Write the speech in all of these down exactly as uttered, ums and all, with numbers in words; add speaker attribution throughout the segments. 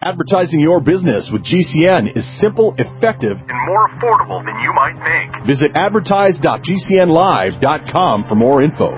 Speaker 1: Advertising your business with G C N is simple, effective, and more affordable than you might think. Visit advertise dot g c n live dot com for more info.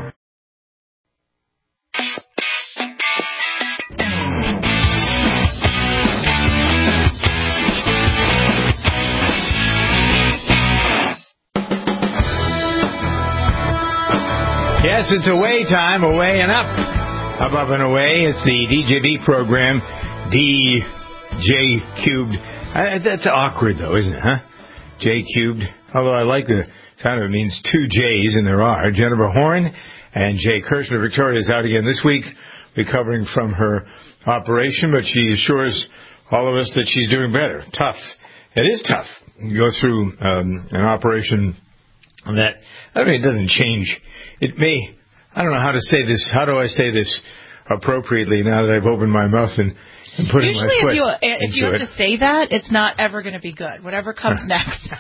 Speaker 2: Yes, it's away time, away and up. Up, up, and away. It's the D J B program, D J Cubed. I, that's awkward, though, isn't it, huh? J Cubed. Although I like the sound of it. It means two J's, and there are. Jennifer Horn and Jay Kirshner. Victoria's out again this week, recovering from her operation, but she assures all of us that she's doing better. Tough. It is tough. You go through um, an operation that, I mean, it doesn't change. It may, I don't know how to say this. How do I say this appropriately now that I've opened my mouth and, and put
Speaker 3: Usually
Speaker 2: my foot
Speaker 3: if you if you have
Speaker 2: it.
Speaker 3: to say that, it's not ever going to be good. Whatever comes next.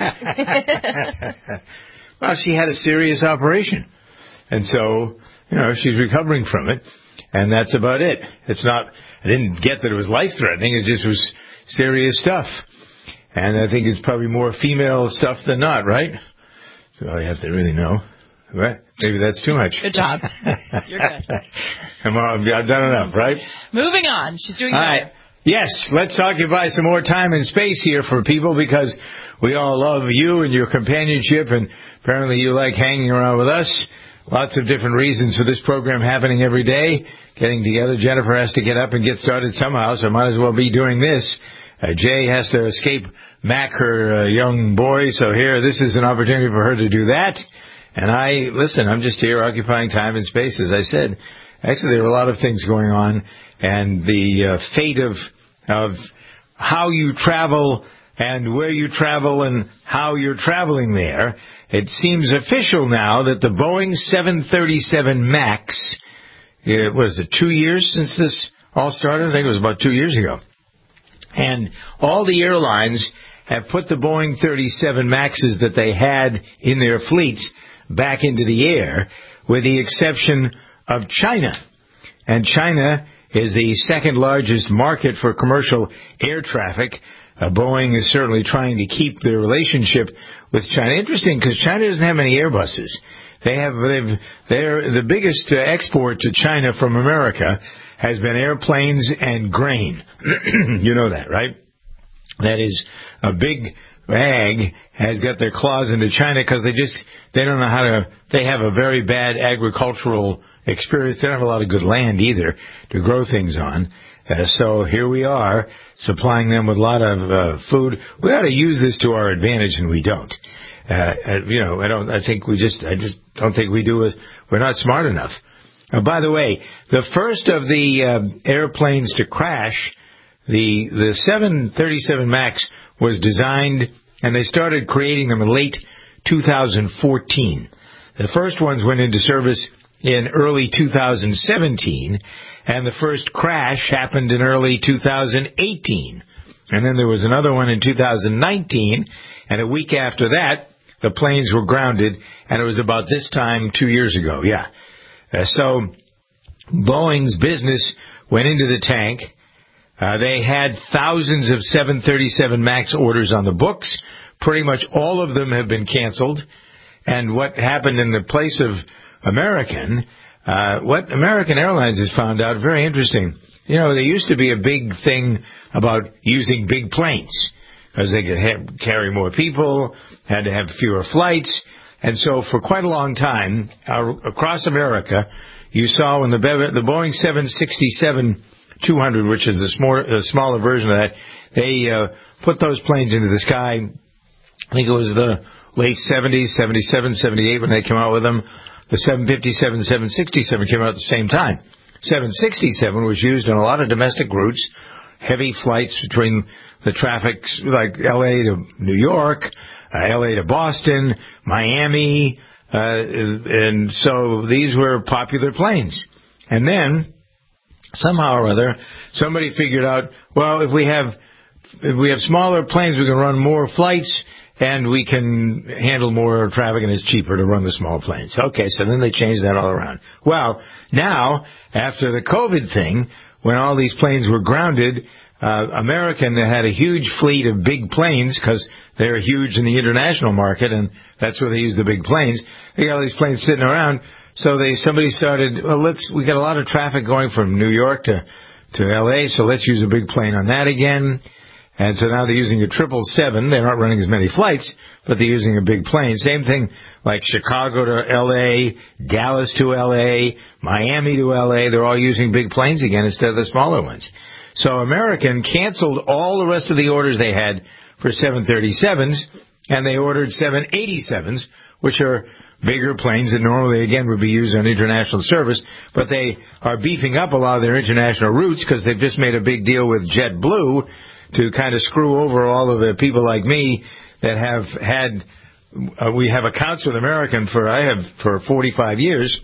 Speaker 2: Well, she had a serious operation. And so, you know, she's recovering from it. And that's about it. It's not, I didn't get that it was life-threatening. It just was serious stuff. And I think it's probably more female stuff than not, right? So you have to really know. Right? Maybe that's too much.
Speaker 3: Good job. You're good.
Speaker 2: Come on, I've done enough, right?
Speaker 3: Moving on. She's doing
Speaker 2: all
Speaker 3: better.
Speaker 2: Right. Yes, let's occupy some more time and space here for people because we all love you and your companionship, and apparently you like hanging around with us. Lots of different reasons for this program happening every day. Getting together. Jennifer has to get up and get started somehow, so might as well be doing this. Uh, Jay has to escape Mac, her uh, young boy, so here, this is an opportunity for her to do that. And I, listen, I'm just here occupying time and space, as I said. Actually, there are a lot of things going on, and the uh, fate of of how you travel and where you travel and how you're traveling there. It seems official now that the Boeing seven thirty-seven MAX, uh, what is it, two years since this all started? I think it was about two years ago. And all the airlines have put the Boeing thirty-seven MAXes that they had in their fleets back into the air, with the exception of China. And China is the second largest market for commercial air traffic. Uh, Boeing is certainly trying to keep their relationship with China. Interesting, because China doesn't have many Airbuses. They have, they've, they're the biggest uh, export to China from America has been airplanes and grain. You know that, right? That is a big ag has got their claws into China because they just, they don't know how to, they have a very bad agricultural experience. They don't have a lot of good land either to grow things on. Uh, so here we are supplying them with a lot of uh, food. We ought to use this to our advantage, and we don't. Uh, uh, you know, I don't, I think we just, I just don't think we do it. We're not smart enough. Uh, by the way, the first of the uh, airplanes to crash, the, the seven thirty-seven MAX was designed, and they started creating them in late two thousand fourteen. The first ones went into service in early two thousand seventeen, and the first crash happened in early two thousand eighteen. And then there was another one in two thousand nineteen, and a week after that, the planes were grounded, and it was about this time two years ago, yeah. Uh, so Boeing's business went into the tank. Uh, they had thousands of seven thirty-seven MAX orders on the books. Pretty much all of them have been canceled. And what happened in the place of American, uh, what American Airlines has found out, very interesting. You know, there used to be a big thing about using big planes because they could have, carry more people, had to have fewer flights. And so for quite a long time, uh, across America, you saw when the, the Boeing seven sixty-seven two hundred, which is a, small, a smaller version of that, they uh, put those planes into the sky. I think it was the late seventies, seventy-seven, seventy-eight when they came out with them. The seven fifty-seven, seven sixty-seven came out at the same time. seven sixty-seven was used on a lot of domestic routes, heavy flights between the traffic, like L A to New York, uh, L A to Boston, Miami, uh, and so these were popular planes. And then, somehow or other, somebody figured out, well, if we have if we have smaller planes, we can run more flights, and we can handle more traffic, and it's cheaper to run the small planes. Okay, so then they changed that all around. Well, now, after the COVID thing, when all these planes were grounded, uh, American had a huge fleet of big planes because they're huge in the international market, and that's where they use the big planes. They got all these planes sitting around, so they somebody started. Well, let's. We got a lot of traffic going from New York to to L A, so let's use a big plane on that again. And so now they're using a triple seven. They're not running as many flights, but they're using a big plane. Same thing like Chicago to L A, Dallas to L A, Miami to L A. They're all using big planes again instead of the smaller ones. So American canceled all the rest of the orders they had for seven thirty-sevens, and they ordered seven eighty-sevens, which are bigger planes that normally, again, would be used on international service, but they are beefing up a lot of their international routes because they've just made a big deal with JetBlue to kind of screw over all of the people like me that have had, uh, we have accounts with American for, I have for forty-five years.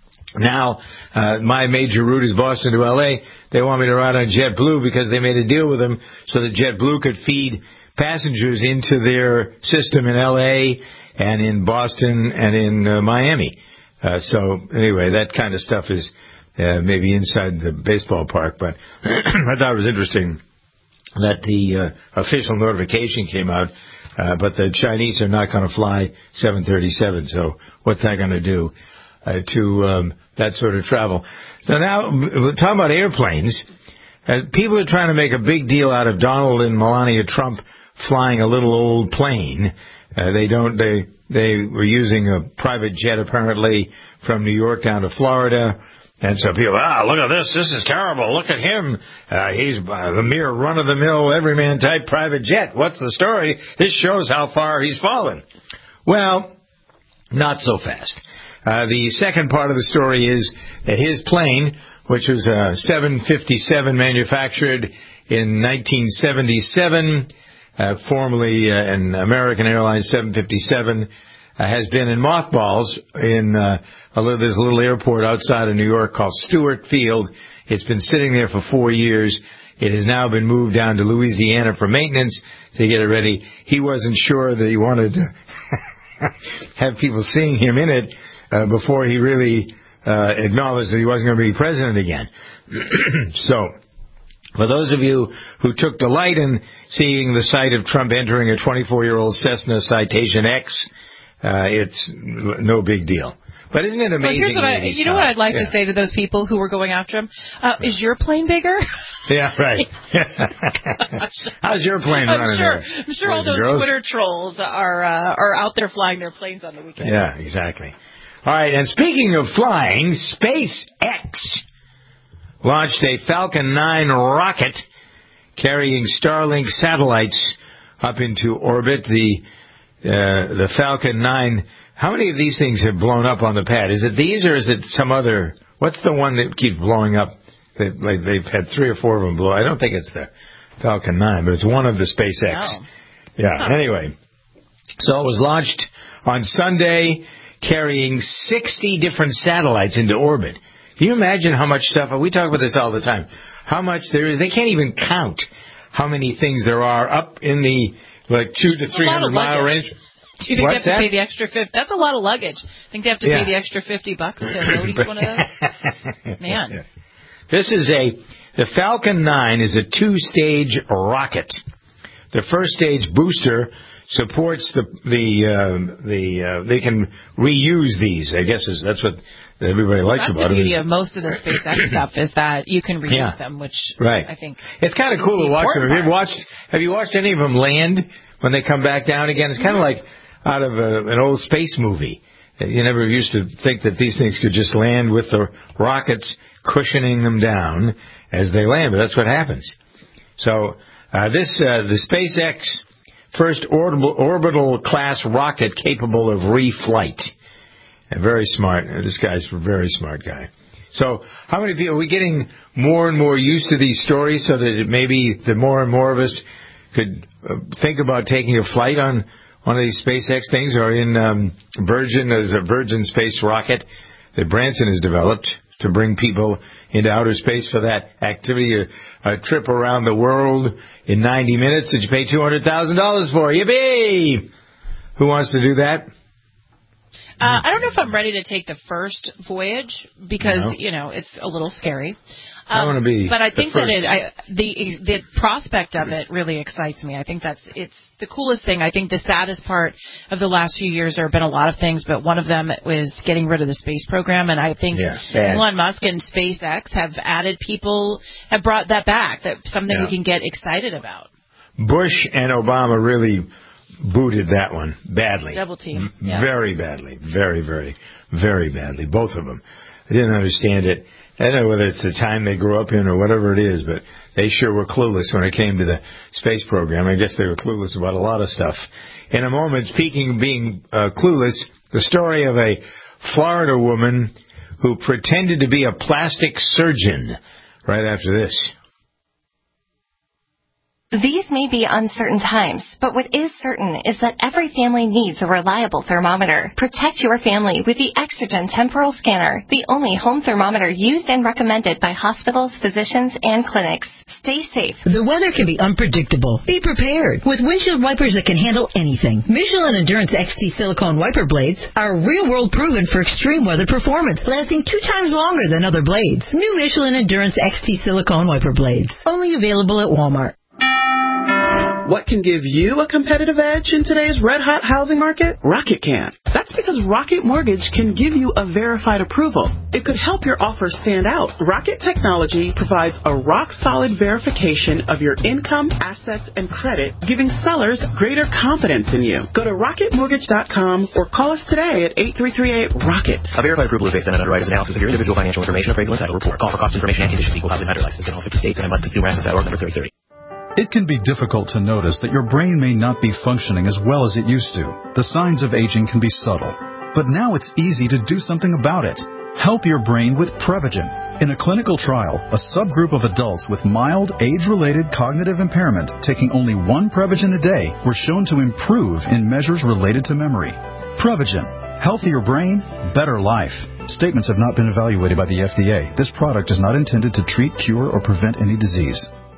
Speaker 2: Now, uh, my major route is Boston to L A. They want me to ride on JetBlue because they made a deal with them so that JetBlue could feed passengers into their system in L A and in Boston and in uh, Miami. Uh, so anyway, that kind of stuff is uh, maybe inside the baseball park, but I thought it was interesting that the uh, official notification came out, uh, but the Chinese are not going to fly seven thirty-seven, so what's that going to do uh, to um, that sort of travel? So now, we're talking about airplanes. Uh, people are trying to make a big deal out of Donald and Melania Trump flying a little old plane. Uh, they don't, they, they were using a private jet apparently from New York down to Florida. And so people, ah, look at this, this is terrible, look at him. Uh, he's uh, the mere run-of-the-mill, everyman type private jet. What's the story? This shows how far he's fallen. Well, not so fast. Uh, the second part of the story is that his plane, which was a seven fifty-seven manufactured in nineteen seventy-seven, uh, formerly uh, an American Airlines seven fifty-seven, Uh, has been in mothballs in uh, a little, there's a little airport outside of New York called Stewart Field. It's been sitting there for four years. It has now been moved down to Louisiana for maintenance to get it ready. He wasn't sure that he wanted to have people seeing him in it uh, before he really uh, acknowledged that he wasn't going to be president again. So, for those of you who took delight in seeing the sight of Trump entering a twenty-four-year-old Cessna Citation X, Uh, it's no big deal. But isn't it amazing?
Speaker 3: Well, here's what I, you know what I'd like yeah. to say to those people who were going after him? Uh, is your plane bigger?
Speaker 2: Yeah, right. How's your plane
Speaker 3: I'm
Speaker 2: running
Speaker 3: sure,
Speaker 2: there?
Speaker 3: I'm sure all those girls? Twitter trolls are uh, are out there flying their planes on the weekend.
Speaker 2: Yeah, exactly. All right, and speaking of flying, SpaceX launched a Falcon nine rocket carrying Starlink satellites up into orbit. The Uh, the Falcon nine, how many of these things have blown up on the pad? Is it these or is it some other? What's the one that keeps blowing up? That, like, they've had three or four of them blow. I don't think it's the Falcon nine, but it's one of the SpaceX.
Speaker 3: No.
Speaker 2: Yeah,
Speaker 3: huh.
Speaker 2: Anyway. So it was launched on Sunday carrying sixty different satellites into orbit. Can you imagine how much stuff? We talk about this all the time. How much there is. They can't even count how many things there are up in the like two to three hundred mile range.
Speaker 3: Do you think
Speaker 2: What's
Speaker 3: they have to
Speaker 2: that?
Speaker 3: pay the extra fifty? That's a lot of luggage. I think they have to
Speaker 2: yeah.
Speaker 3: pay the extra fifty bucks to load each one of those. Man,
Speaker 2: yeah. This is a the Falcon nine is a two-stage rocket. The first stage booster supports the the uh, the uh, they can reuse these. I guess is that's what everybody likes
Speaker 3: that's
Speaker 2: about
Speaker 3: the
Speaker 2: it.
Speaker 3: beauty of most of the SpaceX stuff is that you can reuse
Speaker 2: yeah.
Speaker 3: them, which
Speaker 2: right.
Speaker 3: I think
Speaker 2: it's kind of cool to watch them. Have you watched Have you watched any of them land when they come back down again? It's kind of like out of a, an old space movie. You never used to think that these things could just land with the rockets cushioning them down as they land, but that's what happens. So uh, this uh, the SpaceX first orbital, orbital class rocket capable of reflight. And very smart. This guy's a very smart guy. So how many people, are we getting more and more used to these stories so that it maybe the more and more of us could uh, think about taking a flight on one of these SpaceX things, or in um, Virgin, there's a Virgin space rocket that Branson has developed to bring people into outer space for that activity, a, a trip around the world in ninety minutes that you pay two hundred thousand dollars for. Yippee! Who wants to do that?
Speaker 3: Uh, I don't know if I'm ready to take the first voyage because,
Speaker 2: No.
Speaker 3: you know, it's a little scary.
Speaker 2: I
Speaker 3: Um,
Speaker 2: want to be
Speaker 3: But I
Speaker 2: the
Speaker 3: think
Speaker 2: first.
Speaker 3: that it, I, the the prospect of it really excites me. I think that's it's the coolest thing. I think the saddest part of the last few years, there have been a lot of things, but one of them was getting rid of the space program. And I think
Speaker 2: Yeah, bad.
Speaker 3: Elon Musk and SpaceX have added people, have brought that back. That's something
Speaker 2: Yeah.
Speaker 3: we can get excited about.
Speaker 2: Bush and Obama really booted that one badly.
Speaker 3: Double team.
Speaker 2: V-
Speaker 3: Yeah.
Speaker 2: Very badly. Very, very, very badly. Both of them. I didn't understand it. I don't know whether it's the time they grew up in or whatever it is, but they sure were clueless when it came to the space program. I guess they were clueless about a lot of stuff. In a moment, speaking of being uh, clueless, the story of a Florida woman who pretended to be a plastic surgeon right after this.
Speaker 4: These may be uncertain times, but what is certain is that every family needs a reliable thermometer. Protect your family with the Exergen Temporal Scanner, the only home thermometer used and recommended by hospitals, physicians, and clinics. Stay safe.
Speaker 5: The weather can be unpredictable. Be prepared with windshield wipers that can handle anything. Michelin Endurance X T silicone wiper blades are real-world proven for extreme weather performance, lasting two times longer than other blades. New Michelin Endurance X T silicone wiper blades, only available at Walmart.
Speaker 6: What can give you a competitive edge in today's red-hot housing market? Rocket can. That's because Rocket Mortgage can give you a verified approval. It could help your offer stand out. Rocket Technology provides a rock-solid verification of your income, assets, and credit, giving sellers greater confidence in you. Go to rocket mortgage dot com or call us today at eight three three eight, ROCKET.
Speaker 7: A verified approval is based on an underwriter's analysis of your individual financial information, appraisal, and title report. Call for cost information and conditions equal housing lender license in all fifty states and M S Consumer Access dot org number thirty thirty.
Speaker 8: It can be difficult to notice that your brain may not be functioning as well as it used to. The signs of aging can be subtle, but now it's easy to do something about it. Help your brain with Prevagen. In a clinical trial, a subgroup of adults with mild age-related cognitive impairment taking only one Prevagen a day were shown to improve in measures related to memory. Prevagen. Healthier brain, better life. Statements have not been evaluated by the F D A. This product is not intended to treat, cure, or prevent any disease.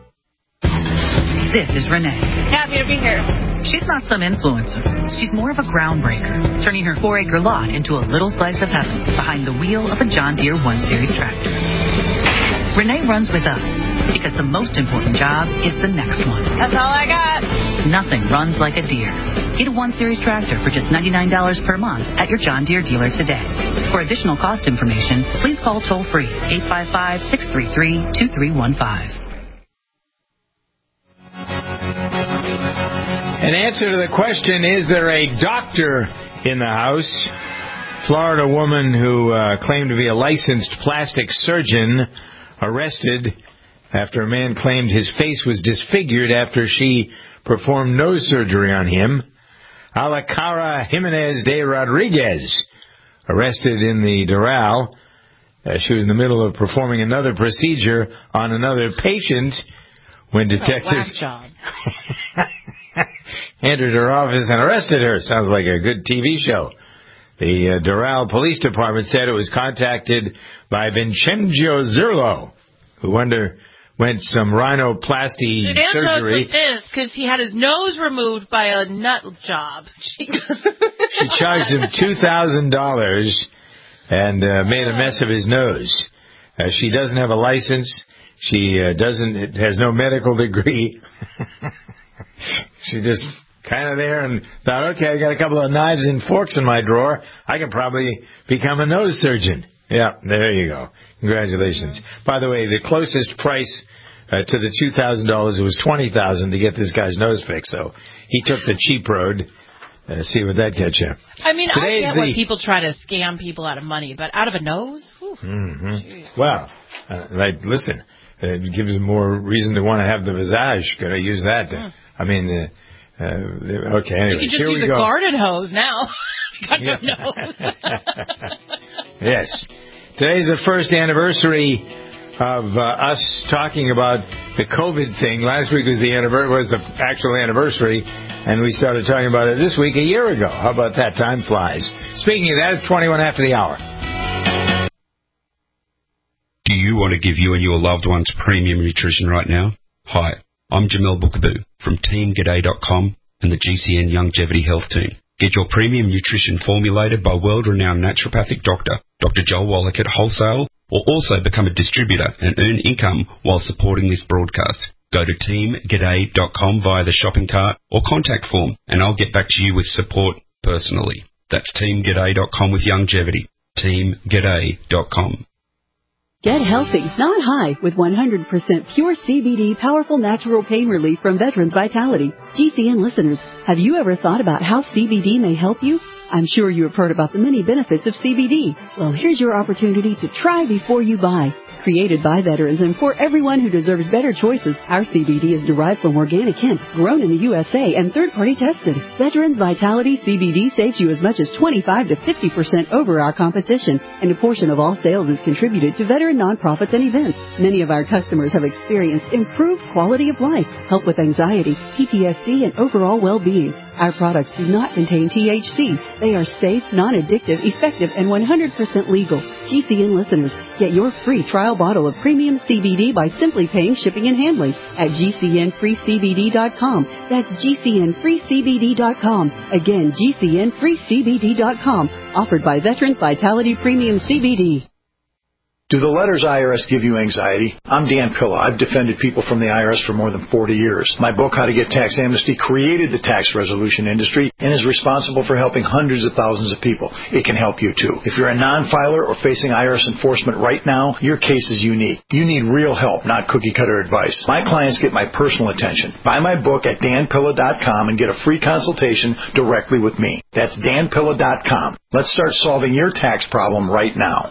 Speaker 9: This is Renee.
Speaker 3: Happy to be here.
Speaker 9: She's not some influencer. She's more of a groundbreaker, turning her four-acre lot into a little slice of heaven behind the wheel of a John Deere one series tractor. Renee runs with us because the most important job is the next one.
Speaker 3: That's all I got.
Speaker 9: Nothing runs like a Deere. Get a one series tractor for just ninety-nine dollars per month at your John Deere dealer today. For additional cost information, please call toll-free eight five five, six three three, two three one five.
Speaker 2: An answer to the question, is there a doctor in the house? Florida woman who uh, claimed to be a licensed plastic surgeon arrested after a man claimed his face was disfigured after she performed nose surgery on him. Alacara Jimenez de Rodriguez, arrested in the Doral. Uh, she was in the middle of performing another procedure on another patient when detectives...
Speaker 3: Oh, whack job.
Speaker 2: entered her office and arrested her. Sounds like a good T V show. The uh, Doral Police Department said it was contacted by Vincenzo Zerlo, who underwent some rhinoplasty surgery.
Speaker 3: Because he had his nose removed by a nut job.
Speaker 2: She charged him two thousand dollars and uh, made a mess of his nose. Uh, she doesn't have a license. She uh, doesn't has no medical degree. She just kind of there and thought, okay, I got a couple of knives and forks in my drawer. I can probably become a nose surgeon. Yeah, there you go. Congratulations. By the way, the closest price uh, to the two thousand dollars, it was twenty thousand dollars to get this guy's nose fixed. So he took the cheap road. Uh, see what that gets you.
Speaker 3: I mean,
Speaker 2: Today's
Speaker 3: I get
Speaker 2: the...
Speaker 3: when people try to scam people out of money, but out of a nose?
Speaker 2: Mm-hmm. Well, uh, like, listen, it gives them more reason to want to have the visage. Could I use that? To, mm. I mean, uh, uh, okay, anyway.
Speaker 3: You can just
Speaker 2: here
Speaker 3: use
Speaker 2: we
Speaker 3: a
Speaker 2: go.
Speaker 3: garden hose now. Got no nose.
Speaker 2: Yes. Today's the first anniversary of uh, us talking about the COVID thing. Last week was the anniversary, was the actual anniversary, and we started talking about it this week a year ago. How about that? Time flies. Speaking of that, it's twenty-one after the hour.
Speaker 10: Do you want to give you and your loved ones premium nutrition right now? Hi, I'm Jamel Bookaboo from Team G'day dot com and the G C N Longevity Health Team. Get your premium nutrition formulated by world-renowned naturopathic doctor, Doctor Joel Wallach at Wholesale, or also become a distributor and earn income while supporting this broadcast. Go to team g'day dot com via the shopping cart or contact form, and I'll get back to you with support personally. That's team g'day dot com with longevity. team g'day dot com.
Speaker 11: Get healthy, not high, with one hundred percent pure C B D powerful natural pain relief from Veterans Vitality. G C N listeners, have you ever thought about how C B D may help you? I'm sure you have heard about the many benefits of C B D. Well, here's your opportunity to try before you buy. Created by veterans and for everyone who deserves better choices, our C B D is derived from organic hemp, grown in the U S A and third-party tested. Veterans Vitality C B D saves you as much as twenty-five to fifty percent over our competition, and a portion of all sales is contributed to veteran nonprofits and events. Many of our customers have experienced improved quality of life, help with anxiety, P T S D, and overall well-being. Our products do not contain T H C. They are safe, non-addictive, effective, and one hundred percent legal. G C N listeners, get your free trial bottle of premium C B D by simply paying shipping and handling at G C N free C B D dot com. That's G C N free C B D dot com. Again, G C N free C B D dot com. Offered by Veterans Vitality Premium C B D.
Speaker 12: Do the letters I R S give you anxiety? I'm Dan Pilla. I've defended people from the I R S for more than forty years. My book, How to Get Tax Amnesty, created the tax resolution industry and is responsible for helping hundreds of thousands of people. It can help you, too. If you're a non-filer or facing I R S enforcement right now, your case is unique. You need real help, not cookie-cutter advice. My clients get my personal attention. Buy my book at dan pilla dot com and get a free consultation directly with me. That's dan pilla dot com. Let's start solving your tax problem right now.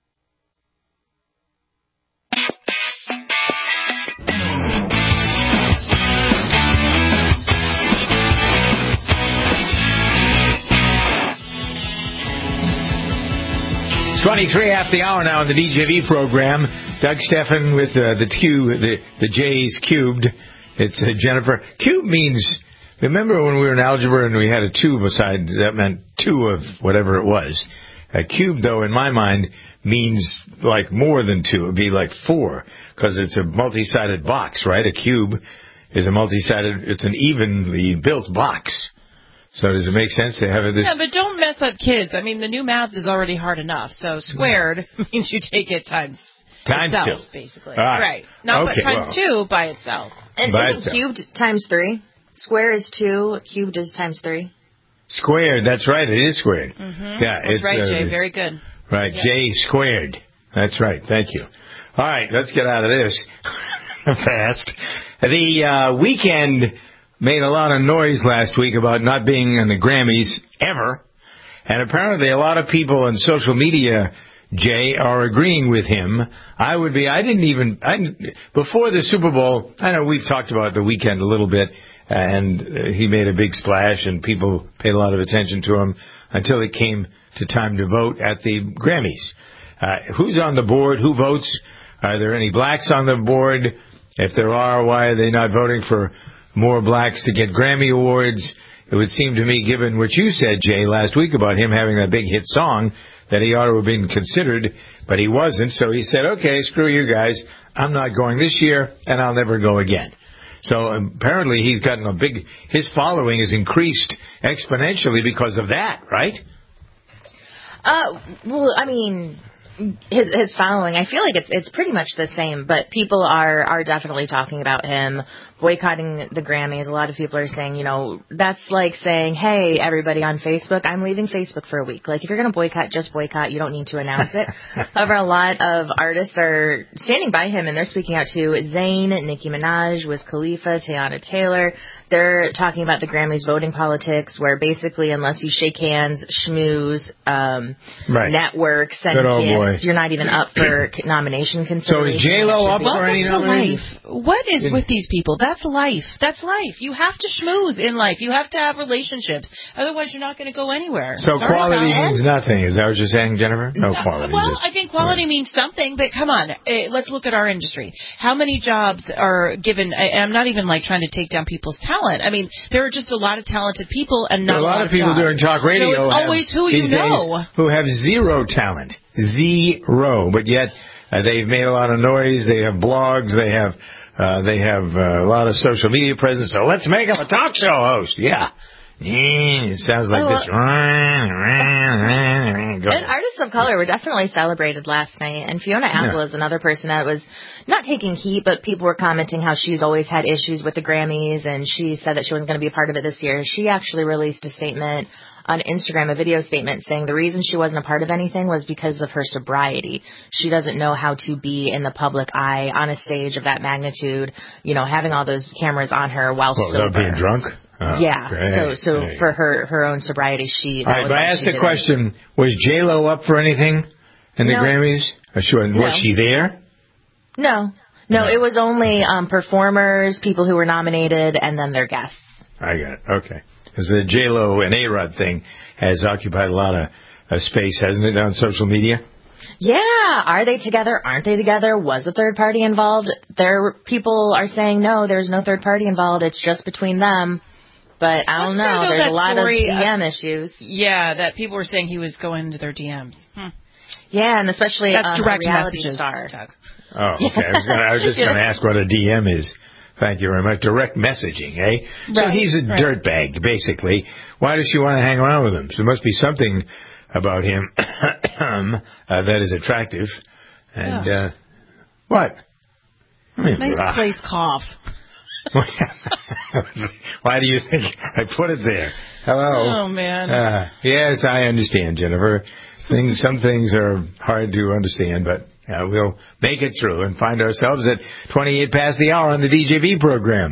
Speaker 2: twenty-three after the hour now on the D J V program. Doug Steffen with uh, the Q, the the J's cubed. It's uh, Jennifer. Cube means. Remember when we were in algebra and we had a two beside that meant two of whatever it was. A cube, though, in my mind, means like more than two. It'd be like four because it's a multi-sided box, right? A cube is a multi-sided. It's an evenly built box. So does it make sense to have this?
Speaker 3: Yeah, but don't mess up kids. I mean, the new math is already hard enough. So squared means you take it times,
Speaker 2: times
Speaker 3: itself,
Speaker 2: two.
Speaker 3: basically.
Speaker 2: Right.
Speaker 3: right. Not
Speaker 2: okay,
Speaker 3: times
Speaker 2: well.
Speaker 3: two by itself.
Speaker 13: And
Speaker 2: by
Speaker 13: isn't
Speaker 2: itself.
Speaker 13: cubed times three? Square is two, cubed is times three.
Speaker 2: Squared, that's right. It is squared.
Speaker 3: Mm-hmm.
Speaker 2: Yeah,
Speaker 3: that's
Speaker 2: it's
Speaker 3: right,
Speaker 2: uh,
Speaker 3: Jay.
Speaker 2: it's,
Speaker 3: Very good.
Speaker 2: Right,
Speaker 3: yeah.
Speaker 2: J squared. That's right. Thank you. All right, let's get out of this fast. The uh, weekend made a lot of noise last week about not being in the Grammys ever, and apparently a lot of people on social media, Jay, are agreeing with him. I would be. I didn't even. I didn't, before the Super Bowl. I know we've talked about the weekend a little bit, and uh, he made a big splash, and people paid a lot of attention to him until it came to time to vote at the Grammys. Uh, who's on the board? Who votes? Are there any blacks on the board? If there are, why are they not voting for more blacks to get Grammy Awards? It would seem to me, given what you said, Jay, last week about him having that big hit song, that he ought to have been considered, but he wasn't. So he said, okay, screw you guys. I'm not going this year, and I'll never go again. So apparently he's gotten a big, his following has increased exponentially because of that, right?
Speaker 13: Uh, well, I mean, his his following, I feel like it's it's pretty much the same, but people are are definitely talking about him boycotting the Grammys. A lot of people are saying, you know, that's like saying, hey, everybody on Facebook, I'm leaving Facebook for a week. Like, if you're going to boycott, just boycott. You don't need to announce it. However, a lot of artists are standing by him, and they're speaking out to Zayn, Nicki Minaj, Wiz Khalifa, Teyana Taylor. They're talking about the Grammys voting politics, where basically unless you shake hands, schmooze, um,
Speaker 2: right.
Speaker 13: network, send gifts, you're not even up for nomination consideration.
Speaker 2: So is J-Lo up for any nomination?
Speaker 3: What is with these people? That's life. That's life. You have to schmooze in life. You have to have relationships. Otherwise, you're not going to go anywhere.
Speaker 2: So
Speaker 3: Sorry
Speaker 2: quality means nothing. Is that what you're saying, Jennifer? No quality.
Speaker 3: Well,
Speaker 2: just,
Speaker 3: I think quality
Speaker 2: right.
Speaker 3: means something, but come on. Uh, let's look at our industry. How many jobs are given? I, I'm not even like trying to take down people's talent. I mean, there are just a lot of talented people and not
Speaker 2: a lot,
Speaker 3: a lot
Speaker 2: of people
Speaker 3: jobs.
Speaker 2: doing talk radio.
Speaker 3: So it's always who you know.
Speaker 2: Who have zero talent. Zero. But yet uh, they've made a lot of noise. They have blogs. They have uh, they have uh, a lot of social media presence. So let's make them a talk show host. Yeah. It sounds like
Speaker 13: oh,
Speaker 2: this.
Speaker 13: And artists of color were definitely celebrated last night. And Fiona Apple
Speaker 2: Yeah.
Speaker 13: is another person that was not taking heat, but people were commenting how she's always had issues with the Grammys, and she said that she wasn't going to be a part of it this year. She actually released a statement on Instagram, a video statement, saying the reason she wasn't a part of anything was because of her sobriety. She doesn't know how to be in the public eye on a stage of that magnitude, you know, having all those cameras on her while
Speaker 2: Well,
Speaker 13: sober.
Speaker 2: without being drunk? Oh,
Speaker 13: yeah.
Speaker 2: great,
Speaker 13: so so
Speaker 2: great.
Speaker 13: for her her own sobriety, she. That
Speaker 2: All right,
Speaker 13: was
Speaker 2: but I
Speaker 13: why
Speaker 2: asked
Speaker 13: she
Speaker 2: the
Speaker 13: didn't-
Speaker 2: question, was J-Lo up for anything in the
Speaker 13: No.
Speaker 2: Grammys? Or she wasn't-
Speaker 13: No.
Speaker 2: Was she there?
Speaker 13: No, no, it was only um, performers, people who were nominated, and then their guests.
Speaker 2: I got it. Okay. Because the J-Lo and A-Rod thing has occupied a lot of uh, space, hasn't it, on social media?
Speaker 13: Yeah, are they together? Aren't they together? Was a third party involved? There, people are saying no, there's no third party involved. It's just between them. But I don't
Speaker 3: I
Speaker 13: know.
Speaker 3: know
Speaker 13: There's
Speaker 3: that
Speaker 13: a lot
Speaker 3: story,
Speaker 13: of D M
Speaker 3: uh,
Speaker 13: issues.
Speaker 3: Yeah, that people were saying he was going into their D Ms. Hmm.
Speaker 13: Yeah, and especially
Speaker 3: That's
Speaker 13: um,
Speaker 3: direct
Speaker 13: a reality
Speaker 3: messages,
Speaker 13: star.
Speaker 3: Doug.
Speaker 2: Oh, okay. I was, gonna, I was just going to ask what a D M is. Thank you very much. Direct messaging, eh? So
Speaker 3: Right,
Speaker 2: he's a
Speaker 3: right.
Speaker 2: dirtbag, basically. Why does she want to hang around with him? So there must be something about him uh, that is attractive. And,
Speaker 3: Yeah.
Speaker 2: uh, what? I mean,
Speaker 3: Nice
Speaker 2: blah.
Speaker 3: place cough.
Speaker 2: Why do you think I put it there? Hello?
Speaker 3: Oh, man.
Speaker 2: Uh, yes, I understand, Jennifer. Things, some things are hard to understand, but uh, we'll make it through and find ourselves at twenty-eight past the hour on the D J V program.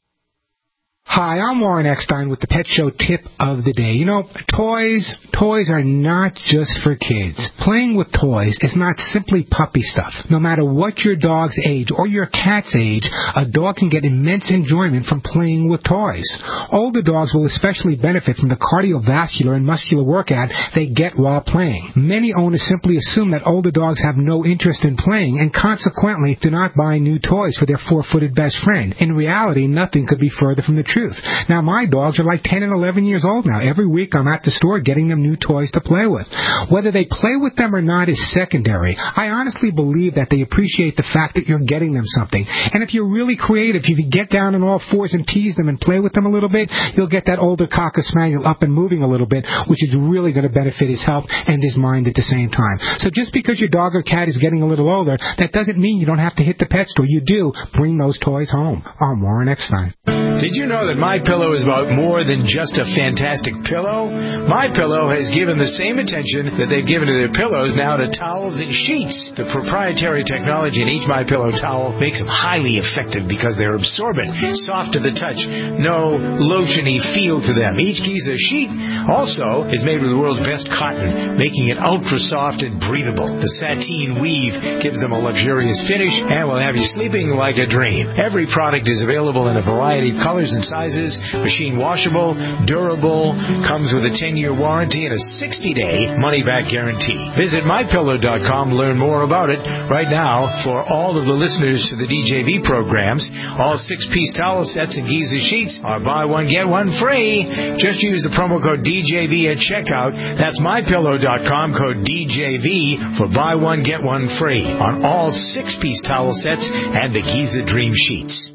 Speaker 14: Hi, I'm Warren Eckstein with the Pet Show tip of the day. You know, toys, toys are not just for kids. Playing with toys is not simply puppy stuff. No matter what your dog's age or your cat's age, a dog can get immense enjoyment from playing with toys. Older dogs will especially benefit from the cardiovascular and muscular workout they get while playing. Many owners simply assume that older dogs have no interest in playing and consequently do not buy new toys for their four-footed best friend. In reality, nothing could be further from the truth. Now, my dogs are like ten and eleven years old now. Every week I'm at the store getting them new toys to play with. Whether they play with them or not is secondary. I honestly believe that they appreciate the fact that you're getting them something. And if you're really creative, if you get down on all fours and tease them and play with them a little bit, you'll get that older Cocker Spaniel up and moving a little bit, which is really going to benefit his health and his mind at the same time. So just because your dog or cat is getting a little older, that doesn't mean you don't have to hit the pet store. You do. Bring those toys home. I'm Warren Eckstein.
Speaker 2: Did you know that My Pillow is about more than just a fantastic pillow? My Pillow has given the same attention that they've given to their pillows now to towels and sheets. The proprietary technology in each My Pillow towel makes them highly effective because they're absorbent, soft to the touch, no lotiony feel to them. Each Giza sheet also is made with the world's best cotton, making it ultra soft and breathable. The sateen weave gives them a luxurious finish and will have you sleeping like a dream. Every product is available in a variety of colors and sizes, machine washable, durable, comes with a ten-year warranty and a sixty-day money-back guarantee. Visit my pillow dot com to learn more about it. Right now, for all of the listeners to the D J V programs, all six-piece towel sets and Giza sheets are buy one, get one free. Just use the promo code D J V at checkout. That's my pillow dot com, code D J V for buy one, get one free on all six-piece towel sets and the Giza Dream Sheets.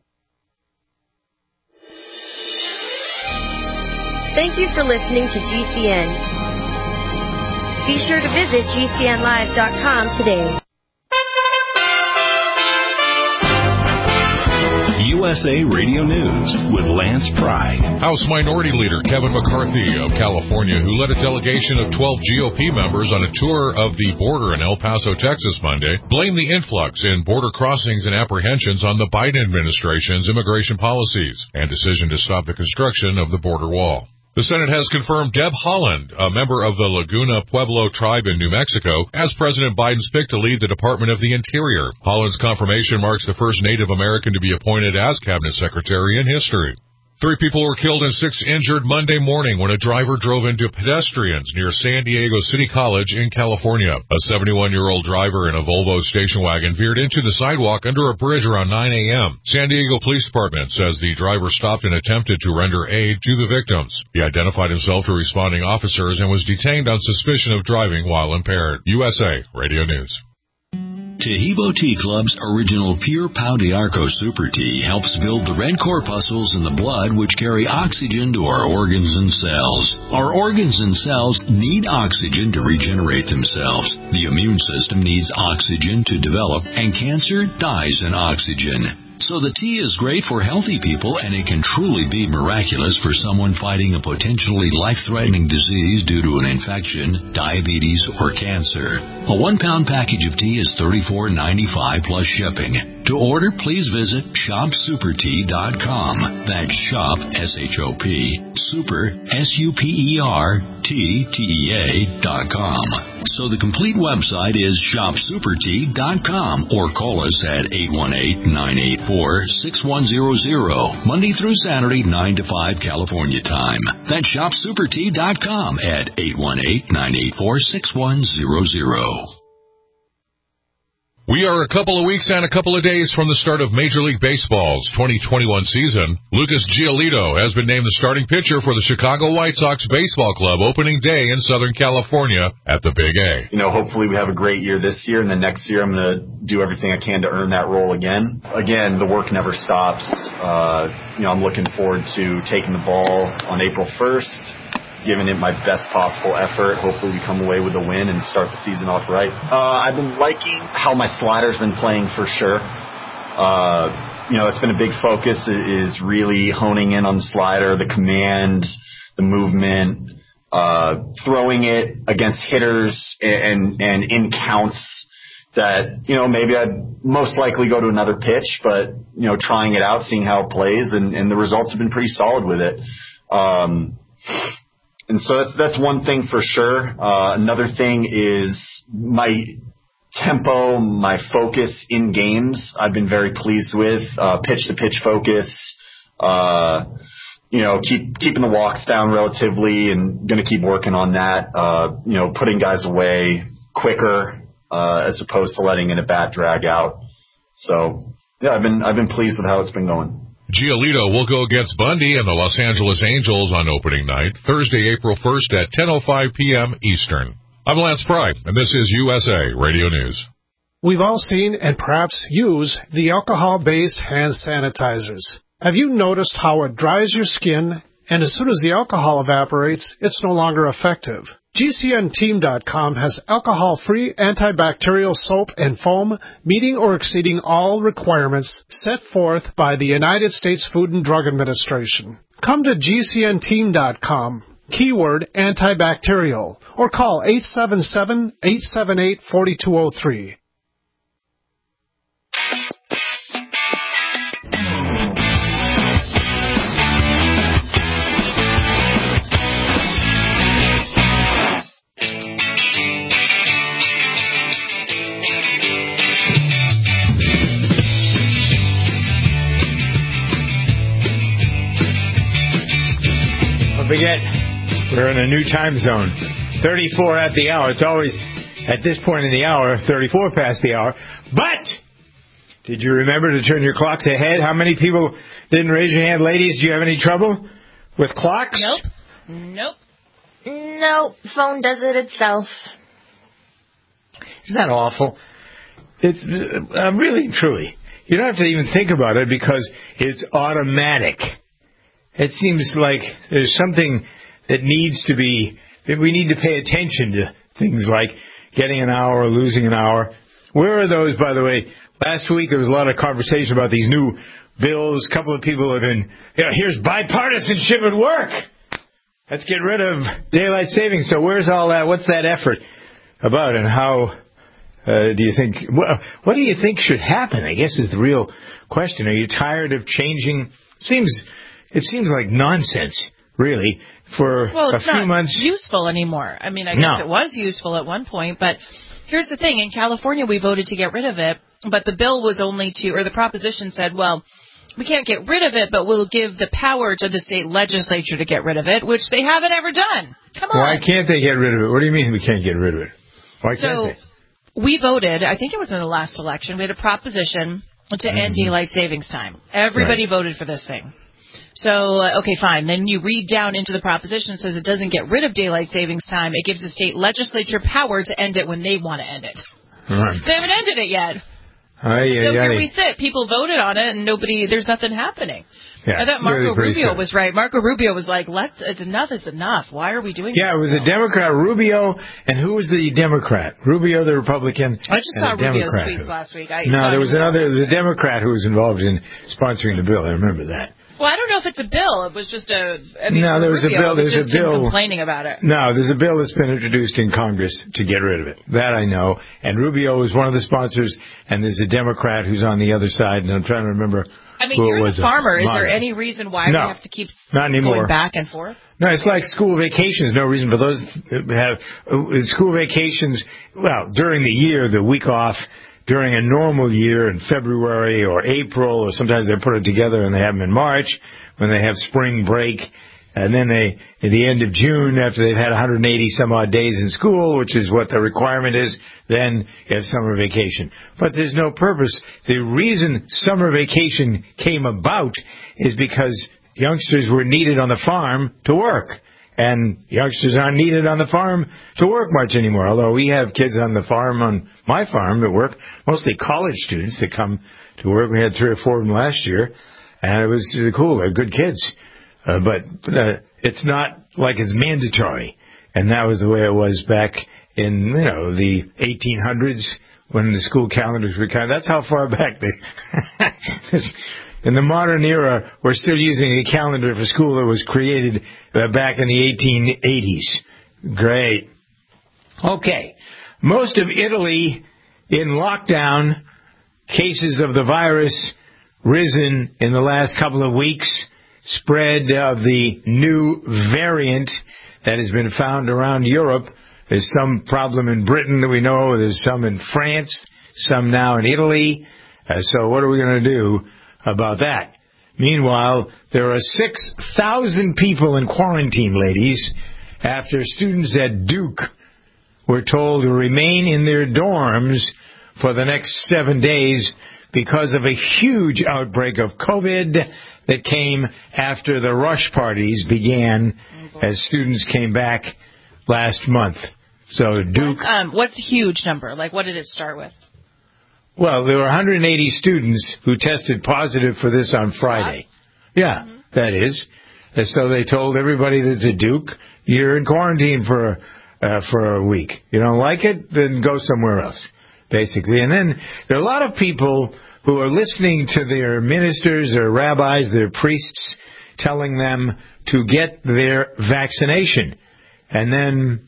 Speaker 15: Thank you for listening to G C N. Be sure to visit G C N live dot com today.
Speaker 1: U S A Radio News with Lance Pry.
Speaker 16: House Minority Leader Kevin McCarthy of California, who led a delegation of twelve G O P members on a tour of the border in El Paso, Texas Monday, blamed the influx in border crossings and apprehensions on the Biden administration's immigration policies and decision to stop the construction of the border wall. The Senate has confirmed Deb Haaland, a member of the Laguna Pueblo tribe in New Mexico, as President Biden's pick to lead the Department of the Interior. Haaland's confirmation marks the first Native American to be appointed as Cabinet Secretary in history. Three people were killed and six injured Monday morning when a driver drove into pedestrians near San Diego City College in California. A seventy-one-year-old driver in a Volvo station wagon veered into the sidewalk under a bridge around nine a.m. San Diego Police Department says the driver stopped and attempted to render aid to the victims. He identified himself to responding officers and was detained on suspicion of driving while impaired. U S A Radio News.
Speaker 17: Tahibo Tea Club's original Pure Pau d'Arco Super Tea helps build the red corpuscles in the blood which carry oxygen to our organs and cells. Our organs and cells need oxygen to regenerate themselves. The immune system needs oxygen to develop, and cancer dies in oxygen. So the tea is great for healthy people, and it can truly be miraculous for someone fighting a potentially life-threatening disease due to an infection, diabetes, or cancer. A one-pound package of tea is thirty-four ninety-five plus shipping. To order, please visit shop super tea dot com. That's shop, S H O P, super, S U P E R, T, T E A, dot com. So the complete website is shop super tea dot com, or call us at eight one eight, nine eight four, six one zero zero, Monday through Saturday, nine to five California time. That's shop super tea dot com at eight one eight, nine eight four, six one zero zero.
Speaker 16: We are a couple of weeks and a couple of days from the start of Major League Baseball's twenty twenty-one season. Lucas Giolito has been named the starting pitcher for the Chicago White Sox Baseball Club opening day in Southern California at the Big A.
Speaker 18: You know, hopefully we have a great year this year, and then next year I'm going to do everything I can to earn that role again. Again, the work never stops. Uh, you know, I'm looking forward to taking the ball on April first, giving it my best possible effort. Hopefully we come away with a win and start the season off right. Uh, I've been liking how my slider's been playing for sure. Uh, you know, it's been a big focus is really honing in on the slider, the command, the movement, uh, throwing it against hitters and, and in counts that, you know, maybe I'd most likely go to another pitch, but, you know, trying it out, seeing how it plays, and, and the results have been pretty solid with it. Um, And so that's that's one thing for sure. Uh, another thing is my tempo, my focus in games. I've been very pleased with uh, pitch-to-pitch focus. Uh, you know, keep keeping the walks down relatively, and going to keep working on that. Uh, you know, putting guys away quicker uh, as opposed to letting an at-bat drag out. So yeah, I've been I've been pleased with how it's been going.
Speaker 16: Giolito will go against Bundy and the Los Angeles Angels on opening night, Thursday, April first at ten oh five p.m. Eastern. I'm Lance Pry, and this is U S A Radio News.
Speaker 19: We've all seen and perhaps use the alcohol-based hand sanitizers. Have you noticed how it dries your skin, and as soon as the alcohol evaporates, it's no longer effective? G C N team dot com has alcohol-free antibacterial soap and foam meeting or exceeding all requirements set forth by the United States Food and Drug Administration. Come to G C N team dot com, keyword antibacterial, or call eight seven seven, eight seven eight, four two zero three.
Speaker 2: Forget, we're in a new time zone. thirty-four at the hour. It's always, at this point in the hour, thirty-four past the hour. But, did you remember to turn your clocks ahead? How many people didn't raise your hand? Ladies, do you have any trouble with clocks?
Speaker 13: Nope. Nope. Nope. Phone does it itself.
Speaker 2: Isn't that awful? It's uh, really, truly. You don't have to even think about it because it's automatic. It seems like there's something that needs to be, that we need to pay attention to things like getting an hour or losing an hour. Where are those, by the way? Last week there was a lot of conversation about these new bills. A couple of people have been, you know, here's bipartisanship at work. Let's get rid of daylight savings. So where's all that? What's that effort about, and how uh, do you think, what, what do you think should happen, I guess is the real question. Are you tired of changing? Seems... It seems like nonsense, really, for
Speaker 3: well,
Speaker 2: a
Speaker 3: it's
Speaker 2: few
Speaker 3: not
Speaker 2: months.
Speaker 3: Useful anymore. I mean, I guess
Speaker 2: no.
Speaker 3: it was useful at one point, but here's the thing. In California, we voted to get rid of it, but the bill was only to, or the proposition said, well, we can't get rid of it, but we'll give the power to the state legislature to get rid of it, which they haven't ever done. Come on.
Speaker 2: Why can't they get rid of it? What do you mean we can't get rid of it? Why
Speaker 3: so,
Speaker 2: can't they?
Speaker 3: We voted, I think it was in the last election, we had a proposition to mm-hmm. end daylight savings time. Everybody right. voted for this thing. So, uh, okay, fine. Then you read down into the proposition. It says it doesn't get rid of daylight savings time. It gives the state legislature power to end it when they want to end it.
Speaker 2: Right.
Speaker 3: They haven't ended it yet.
Speaker 2: Aye,
Speaker 3: so
Speaker 2: aye,
Speaker 3: here
Speaker 2: aye.
Speaker 3: we sit. People voted on it, and nobody. There's nothing happening.
Speaker 2: Yeah,
Speaker 3: I thought Marco
Speaker 2: really pretty
Speaker 3: Rubio
Speaker 2: sad.
Speaker 3: was right. Marco Rubio was like, "Let's. It's enough. Is enough. Why are we doing?"
Speaker 2: Yeah,
Speaker 3: this
Speaker 2: it was
Speaker 3: now?
Speaker 2: a Democrat, Rubio, and who was the Democrat? Rubio, the Republican.
Speaker 3: I just
Speaker 2: and
Speaker 3: saw
Speaker 2: a
Speaker 3: Rubio's
Speaker 2: Democrat.
Speaker 3: tweets last week. I
Speaker 2: No,
Speaker 3: saw
Speaker 2: there
Speaker 3: him
Speaker 2: was
Speaker 3: talk-
Speaker 2: another. There was a Democrat who was involved in sponsoring the bill. I remember that.
Speaker 3: Well, I don't know if it's a bill. It was just a. I mean,
Speaker 2: No, there was a
Speaker 3: Rubio,
Speaker 2: bill-
Speaker 3: it was
Speaker 2: there's a
Speaker 3: just him
Speaker 2: bill-
Speaker 3: complaining about it.
Speaker 2: No, there's a bill that's been introduced in Congress to get rid of it. That I know. And Rubio was one of the sponsors, and there's a Democrat who's on the other side, and I'm trying to remember
Speaker 3: I mean,
Speaker 2: who
Speaker 3: you're
Speaker 2: it was.
Speaker 3: the farmer. Is there
Speaker 2: Moderate.
Speaker 3: any reason why
Speaker 2: No,
Speaker 3: we have to keep
Speaker 2: not anymore.
Speaker 3: going back and forth?
Speaker 2: No, it's like school vacations. No reason for those to have uh, school vacations. Well, during the year, the week off during a normal year in February or April, or sometimes they put it together and they have them in March when they have spring break. And then they, at the end of June, after they've had one hundred eighty some odd days in school, which is what the requirement is, then you have summer vacation. But there's no purpose. The reason summer vacation came about is because youngsters were needed on the farm to work. And youngsters aren't needed on the farm to work much anymore. Although we have kids on the farm, on my farm, that work, mostly college students that come to work. We had three or four of them last year. And it was uh, cool. They're good kids. Uh, but uh, it's not like it's mandatory. And that was the way it was back in, you know, the eighteen hundreds when the school calendars were kind of, that's how far back they, in the modern era, we're still using a calendar for school that was created uh, back in the eighteen eighties. Great. Okay. Most of Italy in lockdown, cases of the virus risen in the last couple of weeks. Spread of the new variant that has been found around Europe. There's some problem in Britain that we know. There's some in France, some now in Italy. Uh, so what are we going to do about that? Meanwhile, there are six thousand people in quarantine, ladies, after students at Duke were told to remain in their dorms for the next seven days because of a huge outbreak of COVID that came after the rush parties began as students came back last month. So Duke...
Speaker 3: What, um, what's a huge number? Like, what did it start with?
Speaker 2: Well, there were one hundred eighty students who tested positive for this on Friday. Yeah, mm-hmm. that is. And so they told everybody that's at Duke, you're in quarantine for, uh, for a week. You don't like it? Then go somewhere else, basically. And then there are a lot of people who are listening to their ministers, their rabbis, their priests, telling them to get their vaccination. And then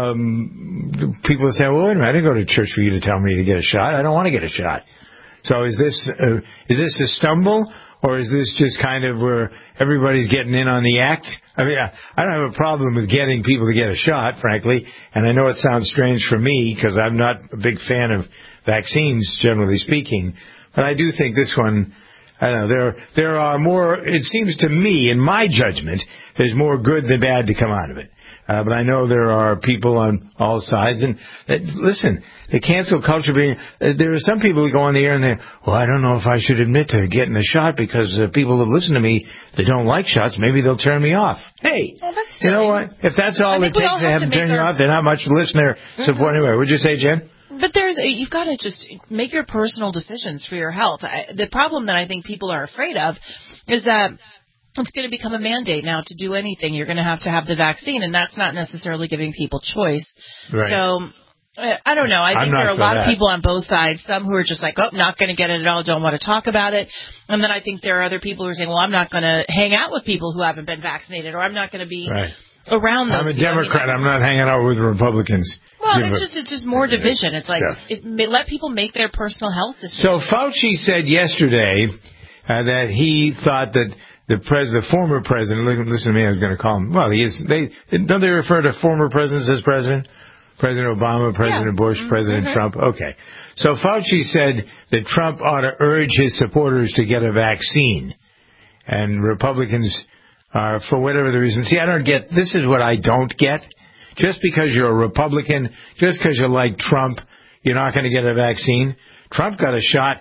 Speaker 2: um, people say, well, wait a minute, I didn't go to church for you to tell me to get a shot. I don't want to get a shot. So is this uh, is this a stumble, or is this just kind of where everybody's getting in on the act? I mean, I don't have a problem with getting people to get a shot, frankly, and I know it sounds strange for me because I'm not a big fan of vaccines, generally speaking. But I do think this one, I don't know, there, there are more, it seems to me, in my judgment, there's more good than bad to come out of it. Uh, but I know there are people on all sides. And uh, listen, the cancel culture being, uh, there are some people who go on the air and they, well, I don't know if I should admit to getting a shot because uh, people who listen to me that don't like shots, maybe they'll turn me off. Hey,
Speaker 3: well,
Speaker 2: you know what? If that's all it takes to have them turn you off, they're not much listener support anyway. Would you say, Jen?
Speaker 3: But there's, you've got to just make your personal decisions for your health. I, the problem that I think people are afraid of is that it's going to become a mandate now to do anything. You're going to have to have the vaccine, and that's not necessarily giving people choice.
Speaker 2: Right.
Speaker 3: So, I don't know. I think there are a lot of people on both sides, some who are just like, oh, not going to get it at all, don't want to talk about it. And then I think there are other people who are saying, well, I'm not going to hang out with people who haven't been vaccinated, or I'm not going to be
Speaker 2: right.
Speaker 3: around those
Speaker 2: I'm a
Speaker 3: people.
Speaker 2: Democrat.
Speaker 3: I mean,
Speaker 2: I'm not hanging out with Republicans.
Speaker 3: Well,
Speaker 2: Give
Speaker 3: it's
Speaker 2: a,
Speaker 3: just it's just more division. It's like
Speaker 2: stuff.
Speaker 3: it, let people make their personal health decisions.
Speaker 2: So Fauci said yesterday uh, that he thought that the pres, the former president, listen to me, I was going to call him. Well, he is. They don't they refer to former presidents as president? President Obama, President yeah. Bush, mm-hmm. President mm-hmm. Trump. Okay. So Fauci said that Trump ought to urge his supporters to get a vaccine, and Republicans are, for whatever the reason. See, I don't get. This is what I don't get. Just because you're a Republican, just because you like Trump, you're not going to get a vaccine. Trump got a shot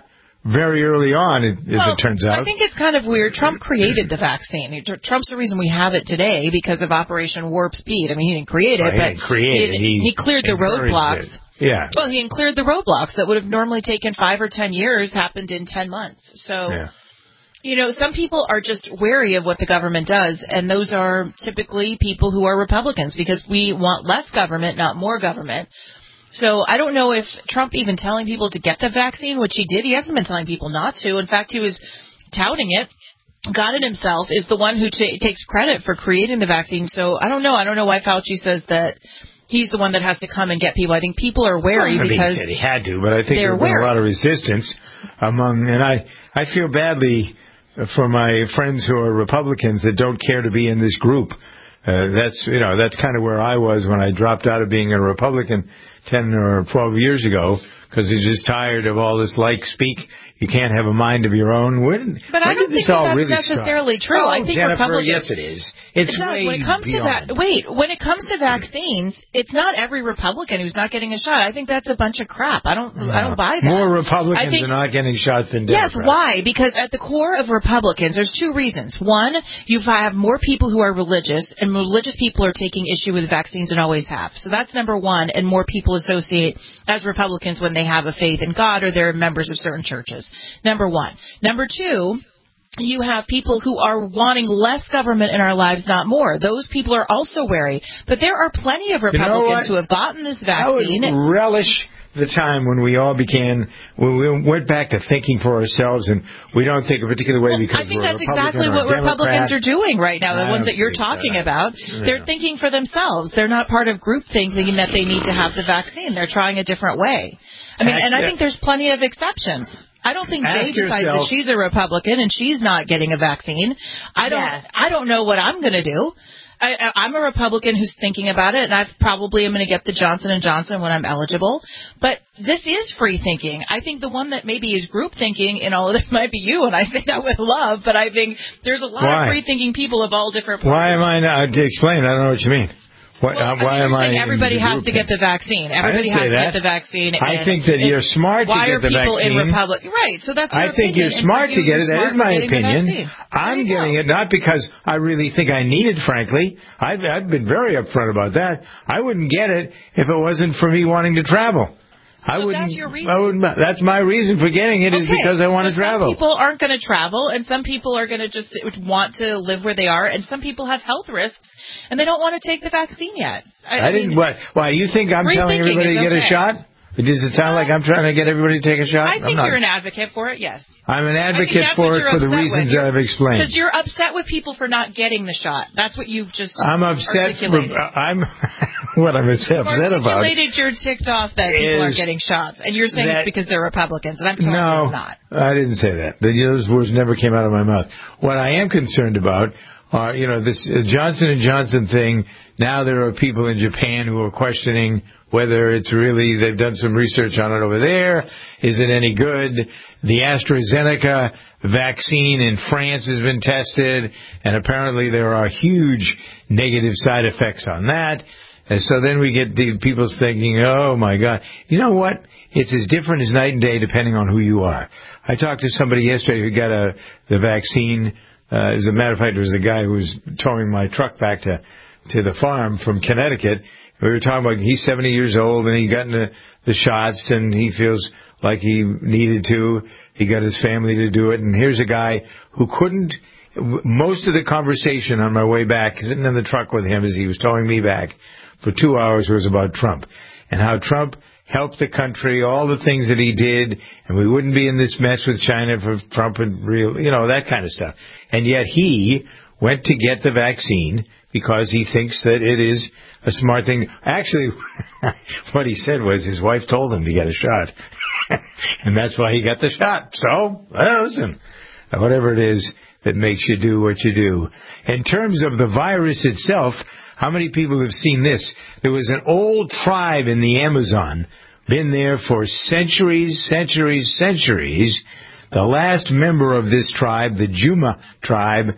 Speaker 2: very early on, as
Speaker 3: well,
Speaker 2: it turns out.
Speaker 3: I think it's kind of weird. Trump created the vaccine. Trump's the reason we have it today because of Operation Warp Speed. I mean, he didn't create it,
Speaker 2: well, he
Speaker 3: but
Speaker 2: didn't create
Speaker 3: he,
Speaker 2: it. He,
Speaker 3: he cleared the roadblocks.
Speaker 2: It. Yeah.
Speaker 3: Well, he cleared the roadblocks that would have normally taken five or ten years, happened in ten months. So,
Speaker 2: yeah.
Speaker 3: you know, some people are just wary of what the government does, and those are typically people who are Republicans because we want less government, not more government. So I don't know if Trump even telling people to get the vaccine, which he did. He hasn't been telling people not to. In fact, he was touting it, got it himself, is the one who t- takes credit for creating the vaccine. So I don't know. I don't know why Fauci says that he's the one that has to come and get people. I think people are wary
Speaker 2: well, I mean,
Speaker 3: because
Speaker 2: he said he had to, but I think there's been
Speaker 3: wary.
Speaker 2: a lot of resistance among, and I, I feel badly for my friends who are Republicans that don't care to be in this group. Uh, that's, you know, that's kind of where I was when I dropped out of being a Republican ten or twelve years ago, because you're just tired of all this like speak. You can't have a mind of your own. When,
Speaker 3: but
Speaker 2: when
Speaker 3: I don't
Speaker 2: did
Speaker 3: think
Speaker 2: this all
Speaker 3: that that's
Speaker 2: really
Speaker 3: necessarily
Speaker 2: start?
Speaker 3: true.
Speaker 2: Oh,
Speaker 3: I think
Speaker 2: Jennifer,
Speaker 3: Republicans.
Speaker 2: yes, it is. It's
Speaker 3: It does.
Speaker 2: way
Speaker 3: When it comes
Speaker 2: beyond.
Speaker 3: to that, wait. When it comes to vaccines, it's not every Republican who's not getting a shot. I think that's a bunch of crap. I don't.
Speaker 2: No.
Speaker 3: I don't buy that.
Speaker 2: More Republicans
Speaker 3: I think,
Speaker 2: are not getting shots than Democrats.
Speaker 3: Yes, why? Because at the core of Republicans, there's two reasons. One, you have more people who are religious, and religious people are taking issue with vaccines and always have. So that's number one, and more people associate as Republicans when they have a faith in God or they're members of certain churches. Number one. Number two, you have people who are wanting less government in our lives, not more. Those people are also wary. But there are plenty of Republicans
Speaker 2: you know
Speaker 3: who have gotten this vaccine.
Speaker 2: I would relish the time when we all began, when we went back to thinking for ourselves, and we don't think a particular way
Speaker 3: well,
Speaker 2: because
Speaker 3: I think
Speaker 2: we're
Speaker 3: that's
Speaker 2: Republican
Speaker 3: exactly
Speaker 2: or
Speaker 3: what
Speaker 2: Democrat.
Speaker 3: Republicans are doing right now, the
Speaker 2: I
Speaker 3: ones that you're talking
Speaker 2: that.
Speaker 3: about.
Speaker 2: Yeah.
Speaker 3: They're thinking for themselves. They're not part of groupthink thinking that they need to have the vaccine. They're trying a different way. I mean,
Speaker 2: Ask
Speaker 3: and I
Speaker 2: it.
Speaker 3: think there's plenty of exceptions. I don't think
Speaker 2: Ask
Speaker 3: Jay decides
Speaker 2: yourself.
Speaker 3: that she's a Republican and she's not getting a vaccine. I don't.
Speaker 13: Yeah.
Speaker 3: I don't know what I'm going to do. I, I'm a Republican who's thinking about it, and I probably am going to get the Johnson and Johnson when I'm eligible. But this is free thinking. I think the one that maybe is group thinking in all of this might be you, and I say that with love. But I think there's a lot
Speaker 2: Why?
Speaker 3: of free thinking people of all different. Parties.
Speaker 2: Why am I not? To explain, I don't know what you mean. What,
Speaker 3: well,
Speaker 2: uh, why
Speaker 3: I mean,
Speaker 2: am I?
Speaker 3: Everybody has to get the vaccine. Everybody has to
Speaker 2: that.
Speaker 3: get the vaccine.
Speaker 2: I
Speaker 3: and,
Speaker 2: think that you're smart to get the vaccine.
Speaker 3: Why are people in Republic? Right. So that's. Your
Speaker 2: I think
Speaker 3: opinion,
Speaker 2: you're smart
Speaker 3: you,
Speaker 2: to get it. That is my opinion. I'm
Speaker 3: you
Speaker 2: getting
Speaker 3: go.
Speaker 2: it not because I really think I need it. Frankly, I've, I've been very upfront about that. I wouldn't get it if it wasn't for me wanting to travel. I
Speaker 3: so
Speaker 2: wouldn't.
Speaker 3: That's your reason.
Speaker 2: I wouldn't. That's my reason for getting it
Speaker 3: okay.
Speaker 2: is because I want
Speaker 3: so
Speaker 2: to travel.
Speaker 3: Some people aren't going to travel, and some people are going to just want to live where they are, and some people have health risks, and they don't want to take the vaccine yet. I,
Speaker 2: I didn't.
Speaker 3: mean,
Speaker 2: What? Why? You think I'm telling everybody to get
Speaker 3: okay.
Speaker 2: a shot? Does it sound like I'm trying to get everybody to take a shot?
Speaker 3: I think
Speaker 2: I'm not.
Speaker 3: you're an advocate for it, yes.
Speaker 2: I'm an
Speaker 3: I think
Speaker 2: advocate
Speaker 3: that's
Speaker 2: for
Speaker 3: what
Speaker 2: it
Speaker 3: you're
Speaker 2: for the
Speaker 3: upset
Speaker 2: reasons
Speaker 3: with.
Speaker 2: that I've explained.
Speaker 3: Because you're upset with people for not getting the shot. That's what you've just
Speaker 2: I'm upset. For,
Speaker 3: articulated.
Speaker 2: I'm what I'm upset
Speaker 3: You've
Speaker 2: about.
Speaker 3: articulated you're ticked off that people aren't getting shots, and you're saying it's because they're Republicans, and I'm telling
Speaker 2: no,
Speaker 3: you it's not.
Speaker 2: I didn't say that. Those words never came out of my mouth. What I am concerned about are, you know, this Johnson and Johnson thing. Now there are people in Japan who are questioning whether it's really, they've done some research on it over there. Is it any good? The AstraZeneca vaccine in France has been tested, and apparently there are huge negative side effects on that. And so then we get the people thinking, oh my God. You know what? It's as different as night and day depending on who you are. I talked to somebody yesterday who got a, the vaccine. Uh, as a matter of fact, it was the guy who was towing my truck back to, to the farm from Connecticut. We were talking about he's seventy years old and he got the, the shots and he feels like he needed to. He got his family to do it. And here's a guy who couldn't, most of the conversation on my way back, sitting in the truck with him as he was towing me back for two hours was about Trump and how Trump helped the country, all the things that he did, and we wouldn't be in this mess with China for Trump and real, you know, that kind of stuff. And yet he went to get the vaccine because he thinks that it is a smart thing. Actually, what he said was his wife told him to get a shot. And that's why he got the shot. So, well, listen, whatever it is that makes you do what you do. In terms of the virus itself, how many people have seen this? There was an old tribe in the Amazon, been there for centuries, centuries, centuries. The last member of this tribe, the Juma tribe,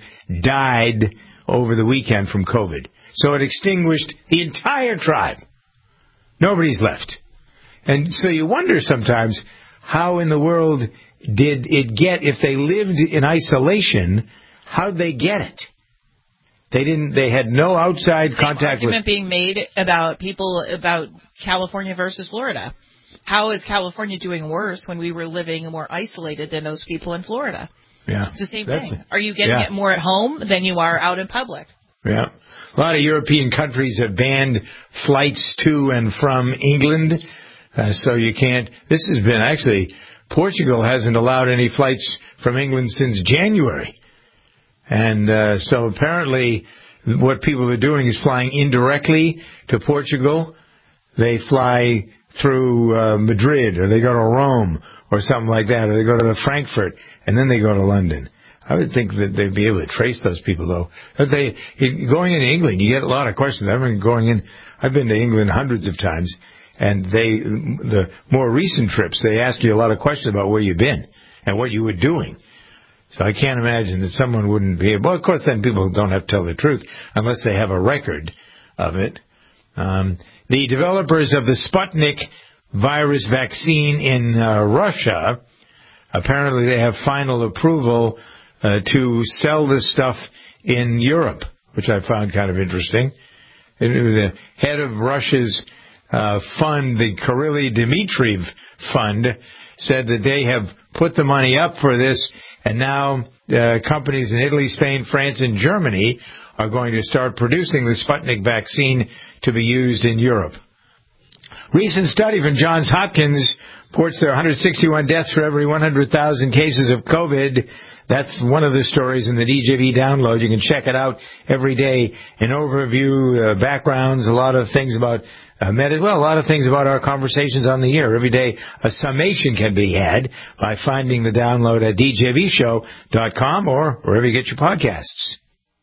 Speaker 2: died over the weekend from COVID. So it extinguished the entire tribe. Nobody's left. And so you wonder sometimes how in the world did it get, if they lived in isolation, how'd they get it? They didn't, they had no outside
Speaker 3: Same
Speaker 2: contact with...
Speaker 3: argument being made about people, about California versus Florida. How is California doing worse when we were living more isolated than those people in Florida?
Speaker 2: Yeah.
Speaker 3: It's the same
Speaker 2: That's
Speaker 3: thing.
Speaker 2: it.
Speaker 3: Are you getting
Speaker 2: Yeah.
Speaker 3: it more at home than you are out in public?
Speaker 2: Yeah. A lot of European countries have banned flights to and from England, uh, so you can't... This has been actually... Portugal hasn't allowed any flights from England since January. And uh, so apparently what people are doing is flying indirectly to Portugal. They fly through uh, Madrid, or they go to Rome, or something like that, or they go to Frankfurt, and then they go to London. I would think that they'd be able to trace those people, though. If they going into England, you get a lot of questions. I've been going in. I've been to England hundreds of times, and they the more recent trips, they ask you a lot of questions about where you've been and what you were doing. So I can't imagine that someone wouldn't be able. Well, of course, then people don't have to tell the truth unless they have a record of it. Um, the developers of the Sputnik virus vaccine in uh, Russia, apparently they have final approval uh, to sell this stuff in Europe, which I found kind of interesting. And the head of Russia's uh, fund, the Kirily Dmitriev Fund, said that they have put the money up for this, and now uh, companies in Italy, Spain, France, and Germany are going to start producing the Sputnik vaccine to be used in Europe. Recent study from Johns Hopkins reports there are one hundred sixty-one deaths for every one hundred thousand cases of COVID. That's one of the stories in the D J B download. You can check it out every day. An overview, uh, backgrounds, a lot of things about uh, med- well, a lot of things about our conversations on the air. Every day a summation can be had by finding the download at d j b show dot com or wherever you get your podcasts.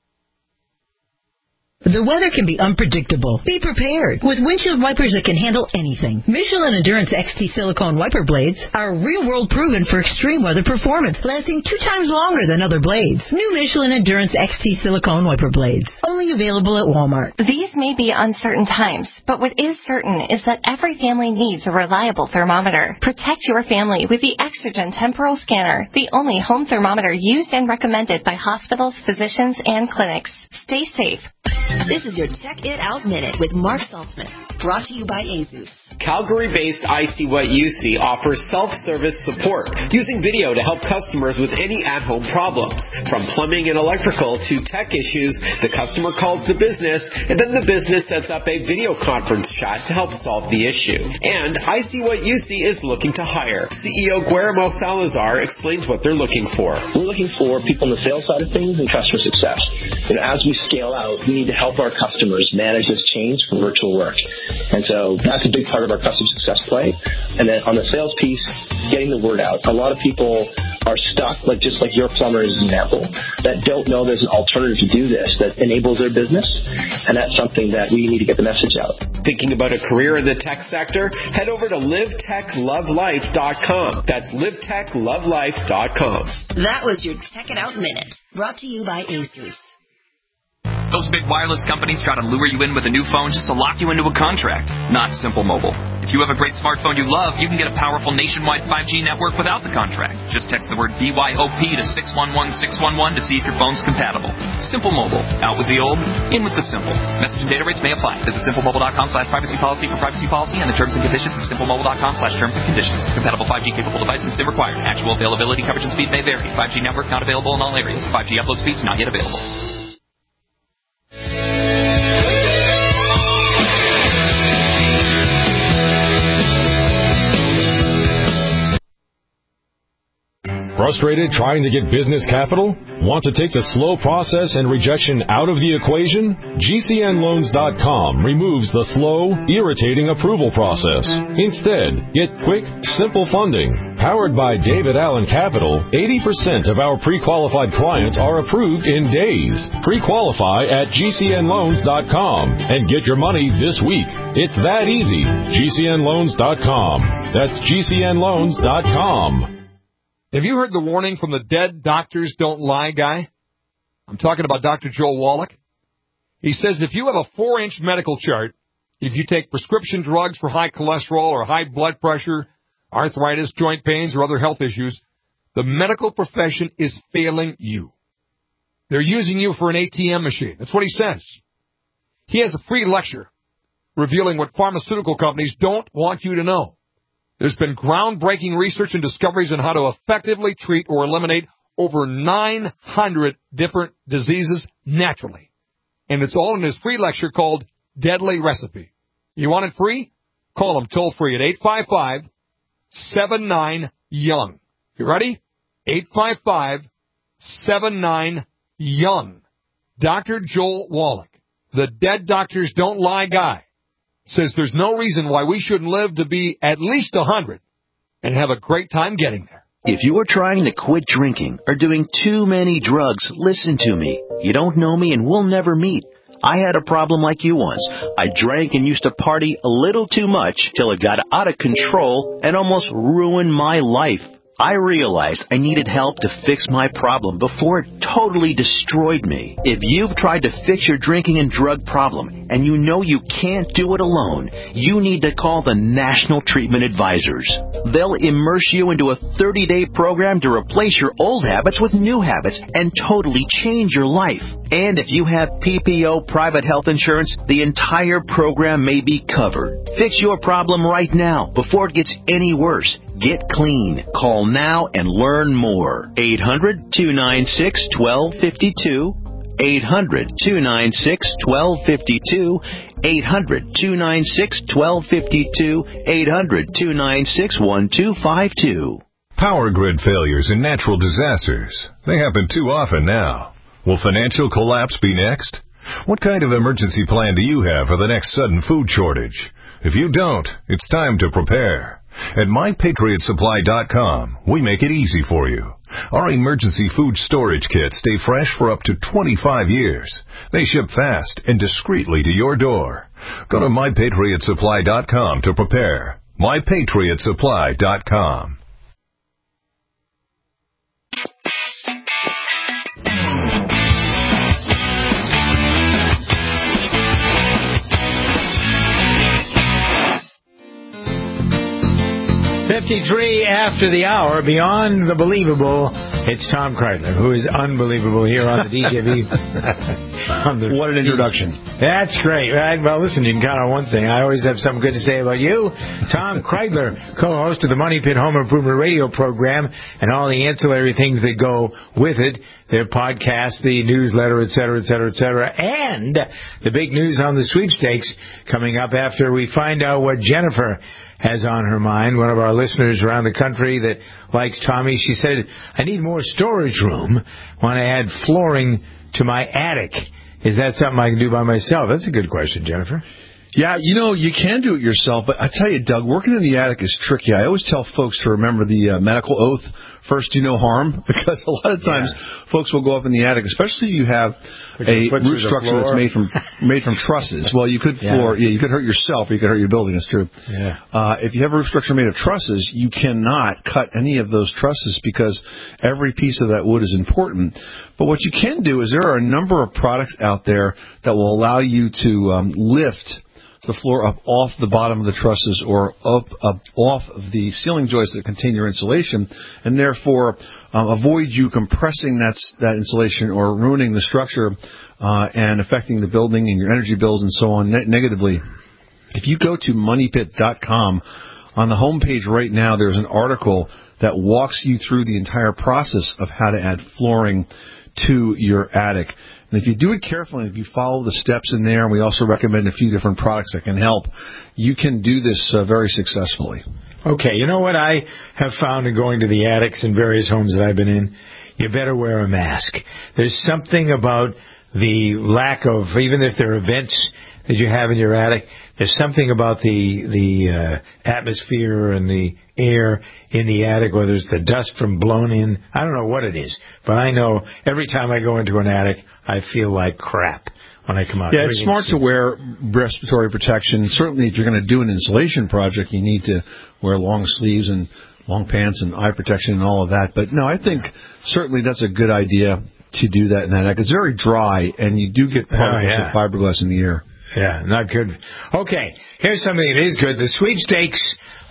Speaker 5: The weather can be unpredictable. Be prepared with windshield wipers that can handle anything. Michelin Endurance X T silicone wiper blades are real-world proven for extreme weather performance, lasting two times longer than other blades. New Michelin Endurance X T silicone wiper blades, only available at Walmart.
Speaker 4: These may be uncertain times, but what is certain is that every family needs a reliable thermometer. Protect your family with the Exergen Temporal Scanner, the only home thermometer used and recommended by hospitals, physicians, and clinics. Stay safe.
Speaker 20: This is your Check It Out Minute with Mark Saltzman, brought to you by ASUS.
Speaker 21: Calgary-based I See What You See offers self-service support using video to help customers with any at-home problems. From plumbing and electrical to tech issues, the customer calls the business, and then the business sets up a video conference chat to help solve the issue. And I See What You See is looking to hire. C E O Guillermo Salazar explains what they're looking for.
Speaker 22: We're looking for people on the sales side of things and customer success. You know, as we scale out, we need to help our customers manage this change from virtual work. And so that's a big part of our customer success play. And then on the sales piece, getting the word out. A lot of people are stuck, like just like your plumber is an example, that don't know there's an alternative to do this that enables their business. And that's something that we need to get the message out.
Speaker 21: Thinking about a career in the tech sector? Head over to live tech love life dot com. That's live tech love life dot com.
Speaker 20: That was your Check It Out Minute, brought to you by ASUS.
Speaker 23: Those big wireless companies try to lure you in with a new phone just to lock you into a contract. Not Simple Mobile. If you have a great smartphone you love, you can get a powerful nationwide five G network without the contract. Just text the word B Y O P to six one one six one one to see if your phone's compatible. Simple Mobile. Out with the old, in with the simple. Message and data rates may apply. Visit simple mobile dot com slash privacy policy for privacy policy and the terms and conditions at simple mobile dot com slash terms and conditions. Compatible five G capable device and SIM required. Actual availability, coverage, and speed may vary. five G network not available in all areas. five G upload speeds not yet available.
Speaker 1: Frustrated trying to get business capital? Want to take the slow process and rejection out of the equation? G C N loans dot com removes the slow, irritating approval process. Instead, get quick, simple funding. Powered by David Allen Capital, eighty percent of our pre-qualified clients are approved in days. Pre-qualify at G C N loans dot com and get your money this week. It's that easy. G C N loans dot com. That's G C N loans dot com.
Speaker 24: Have you heard the warning from the dead doctors don't lie guy? I'm talking about Doctor Joel Wallach. He says if you have a four-inch medical chart, if you take prescription drugs for high cholesterol or high blood pressure, arthritis, joint pains, or other health issues, The medical profession is failing you. They're using you for an A T M machine. That's what he says. He has a free lecture revealing what pharmaceutical companies don't want you to know. There's been groundbreaking research and discoveries on how to effectively treat or eliminate over nine hundred different diseases naturally. And it's all in his free lecture called Deadly Recipe. You want it free? Call him toll free at eight five five, seven nine, young. You ready? eight five five, seven nine, young. Doctor Joel Wallach, the Dead Doctors Don't Lie guy, says there's no reason why we shouldn't live to be at least one hundred and have a great time getting there.
Speaker 6: If you're trying to quit drinking or doing too many drugs, listen to me. You don't know me and we'll never meet. I had a problem like you once. I drank and used to party a little too much till it got out of control and almost ruined my life. I realized I needed help to fix my problem before it totally destroyed me. If you've tried to fix your drinking and drug problem and you know you can't do it alone, you need to call the National Treatment Advisors. They'll immerse you into a thirty-day program to replace your old habits with new habits and totally change your life. And if you have P P O private health insurance, the entire program may be covered. Fix your problem right now before it gets any worse. Get clean. Call now and learn more. eight hundred, two nine six, one two five two. eight hundred, two nine six, one two five two. eight hundred, two nine six, one two five two. eight hundred, two nine six, one two five two.
Speaker 7: Power grid failures and natural disasters. They happen too often now. Will financial collapse be next? What kind of emergency plan do you have for the next sudden food shortage? If you don't, it's time to prepare. At my patriot supply dot com, we make it easy for you. Our emergency food storage kits stay fresh for up to twenty-five years. They ship fast and discreetly to your door. Go to my patriot supply dot com to prepare. my patriot supply dot com.
Speaker 2: fifty-three after the hour, beyond the believable, it's Tom Kreidler, who is unbelievable here on the D J V. on the
Speaker 8: what an introduction.
Speaker 2: That's great. Right? Well, listen, you can count on one thing. I always have something good to say about you. Tom Kreidler, co-host of the Money Pit Home Improvement Radio program and all the ancillary things that go with it, their podcast, the newsletter, et cetera, et cetera, et cetera, and the big news on the sweepstakes coming up after we find out what Jennifer has on her mind, one of our listeners around the country that likes Tommy. She said, I need more storage room. Want to add flooring to my attic. Is that something I can do by myself? That's a good question, Jennifer.
Speaker 8: Yeah, you know, you can do it yourself, but I tell you, Doug, working in the attic is tricky. I always tell folks to remember the uh, medical oath, first do no harm, because a lot of times yeah. folks will go up in the attic, especially if you have Put a roof structure that's made from made from trusses. Well, you could floor, yeah. yeah, you could hurt yourself, or you could hurt your building. It's true.
Speaker 2: Yeah.
Speaker 8: Uh, if you have a roof structure made of trusses, you cannot cut any of those trusses because every piece of that wood is important. But what you can do is there are a number of products out there that will allow you to um, lift the floor up off the bottom of the trusses or up, up off of the ceiling joists that contain your insulation, and therefore um, avoid you compressing that that insulation or ruining the structure uh, and affecting the building and your energy bills and so on ne- negatively. If you go to money pit dot com, on the homepage right now there's an article that walks you through the entire process of how to add flooring to your attic. And if you do it carefully, if you follow the steps in there, and we also recommend a few different products that can help, you can do this uh, very successfully.
Speaker 2: Okay, you know what I have found in going to the attics in various homes that I've been in? You better wear a mask. There's something about the lack of, even if there are vents that you have in your attic, there's something about the the uh, atmosphere and the air in the attic, whether it's the dust from blown in. I don't know what it is, but I know every time I go into an attic, I feel like crap when I come out.
Speaker 8: Yeah, it's smart to wear respiratory protection. Certainly, if you're going to do an insulation project, you need to wear long sleeves and long pants and eye protection and all of that. But no, I think certainly that's a good idea to do that in that attic. It's very dry, and you do get particles oh, yeah. of fiberglass in the air.
Speaker 2: Yeah, not good. Okay, here's something that is good. The sweepstakes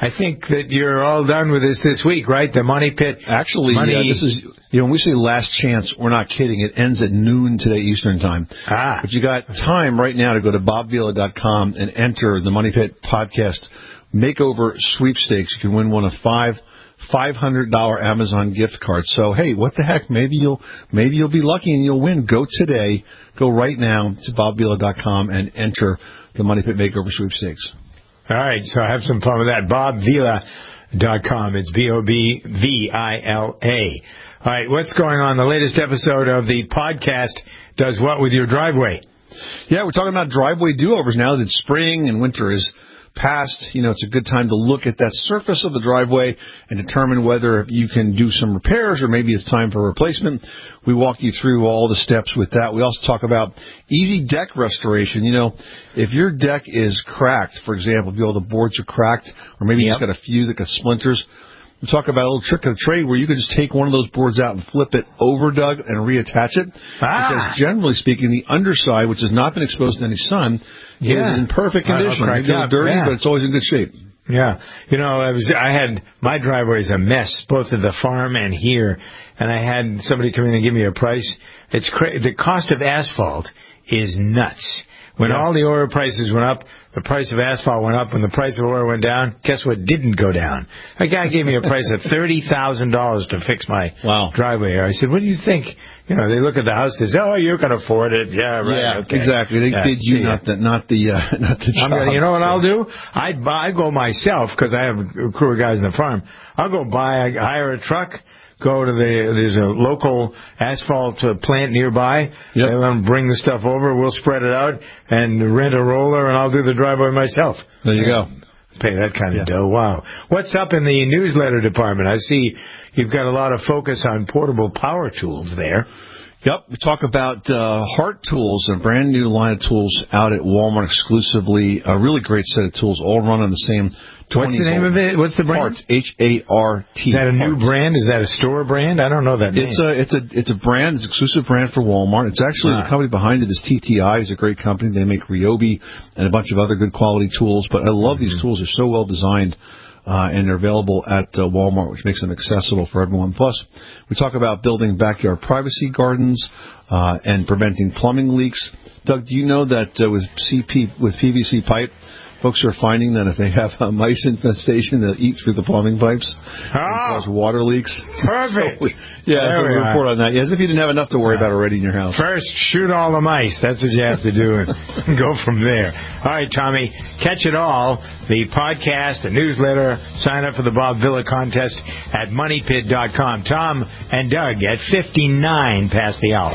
Speaker 2: I think that you're all done with this this week, right? The Money Pit.
Speaker 8: Actually,
Speaker 2: money...
Speaker 8: yeah, this is, you know, when we say last chance, we're not kidding. It ends at noon today Eastern time.
Speaker 2: Ah.
Speaker 8: But you got time right now to go to bob vila dot com and enter the Money Pit podcast makeover sweepstakes. You can win one of five five hundred dollars Amazon gift cards. So, hey, what the heck? Maybe you'll maybe you'll be lucky and you'll win. Go today. Go right now to bob vila dot com and enter the Money Pit makeover sweepstakes.
Speaker 2: All right, so have some fun with that. bob vila dot com. It's B O B V I L A. All right, what's going on? The latest episode of the podcast does what with your driveway?
Speaker 8: Yeah, we're talking about driveway do-overs now that spring and winter is past. You know, it's a good time to look at that surface of the driveway and determine whether you can do some repairs or maybe it's time for replacement. We walk you through all the steps with that. We also talk about easy deck restoration. You know, if your deck is cracked, for example, if all the boards are cracked or maybe
Speaker 2: yep.
Speaker 8: it's got a few that got splinters, we talk about a little trick of the trade where you can just take one of those boards out and flip it over, Doug, and reattach it.
Speaker 2: Ah.
Speaker 8: Because generally speaking, the underside, which has not been exposed to any sun,
Speaker 2: yeah.
Speaker 8: is in perfect condition.
Speaker 2: Uh,
Speaker 8: It's a little dirty,
Speaker 2: yeah.
Speaker 8: but it's always in good shape.
Speaker 2: Yeah. You know, I was I had my driveway is a mess, both at the farm and here, and I had somebody come in and give me a price. It's cra- the cost of asphalt is nuts. When
Speaker 8: yeah.
Speaker 2: all the oil prices went up, the price of asphalt went up. When the price of oil went down, guess what didn't go down? A guy gave me a price of thirty thousand dollars to fix my
Speaker 8: wow.
Speaker 2: driveway. I said, what do you think? You know, they look at the house and say, oh, you can afford it. Yeah, right.
Speaker 8: Yeah,
Speaker 2: okay.
Speaker 8: exactly. They
Speaker 2: yeah,
Speaker 8: bid you,
Speaker 2: see,
Speaker 8: not the, not the, uh, not the job.
Speaker 2: I'm gonna, you know what so. I'll do? I'd buy, I go myself, because I have a crew of guys in the farm. I'll go buy, I hire a truck, go to the, there's a local asphalt plant nearby,
Speaker 8: yep.
Speaker 2: and let them bring the stuff over, we'll spread it out, and rent a roller, and I'll do the driveway myself.
Speaker 8: There you go.
Speaker 2: Pay that kind of
Speaker 8: yeah.
Speaker 2: dough. Wow. What's up in the newsletter department? I see you've got a lot of focus on portable power tools there.
Speaker 8: Yep, we talk about uh, Hart Tools, a brand new line of tools out at Walmart exclusively. A really great set of tools, all run on the same.
Speaker 2: What's the name of it? What's the brand?
Speaker 8: Hart, H A R T.
Speaker 2: Is that a new brand? Is that a store brand? I don't know that name.
Speaker 8: It's a it's a it's a brand. It's an exclusive brand for Walmart. It's actually ah. the company behind it is T T I. It's a great company. They make Ryobi and a bunch of other good quality tools. But I love mm-hmm. these tools. They're so well designed. Uh, and they're available at uh, Walmart, which makes them accessible for everyone. Plus, we talk about building backyard privacy gardens uh, and preventing plumbing leaks. Doug, do you know that uh, with C P with P V C pipe, folks are finding that if they have a mice infestation, they'll eat through the plumbing pipes
Speaker 2: oh,
Speaker 8: and cause water leaks.
Speaker 2: Perfect.
Speaker 8: So, yeah, so we report on that. Yeah, as if you didn't have enough to worry about already in your house.
Speaker 2: First, shoot all the mice. That's what you have to do, and go from there. All right, Tommy, catch it all. The podcast, the newsletter. Sign up for the Bob Vila contest at money pit dot com. Tom and Doug at fifty-nine past the hour.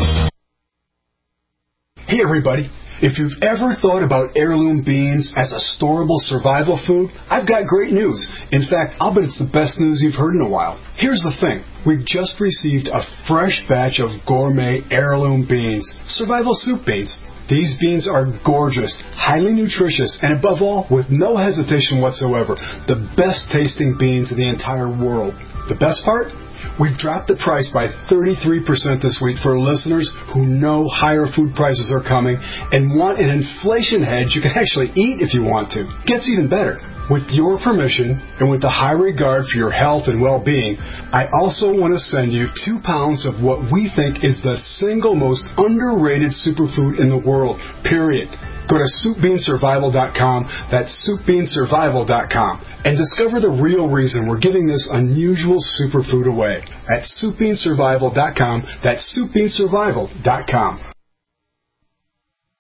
Speaker 9: Hey, everybody. If you've ever thought about heirloom beans as a storable survival food, I've got great news. In fact, I'll bet it's the best news you've heard in a while. Here's the thing. We've just received a fresh batch of gourmet heirloom beans, survival soup beans. These beans are gorgeous, highly nutritious, and above all, with no hesitation whatsoever, the best tasting beans in the entire world. The best part? We've dropped the price by thirty-three percent this week for listeners who know higher food prices are coming and want an inflation hedge you can actually eat if you want to. Gets even better. With your permission and with the high regard for your health and well-being, I also want to send you two pounds of what we think is the single most underrated superfood in the world, period. Go to soup bean survival dot com, that's soup bean survival dot com, and discover the real reason we're giving this unusual superfood away at soup bean survival dot com, that's soup bean survival dot com.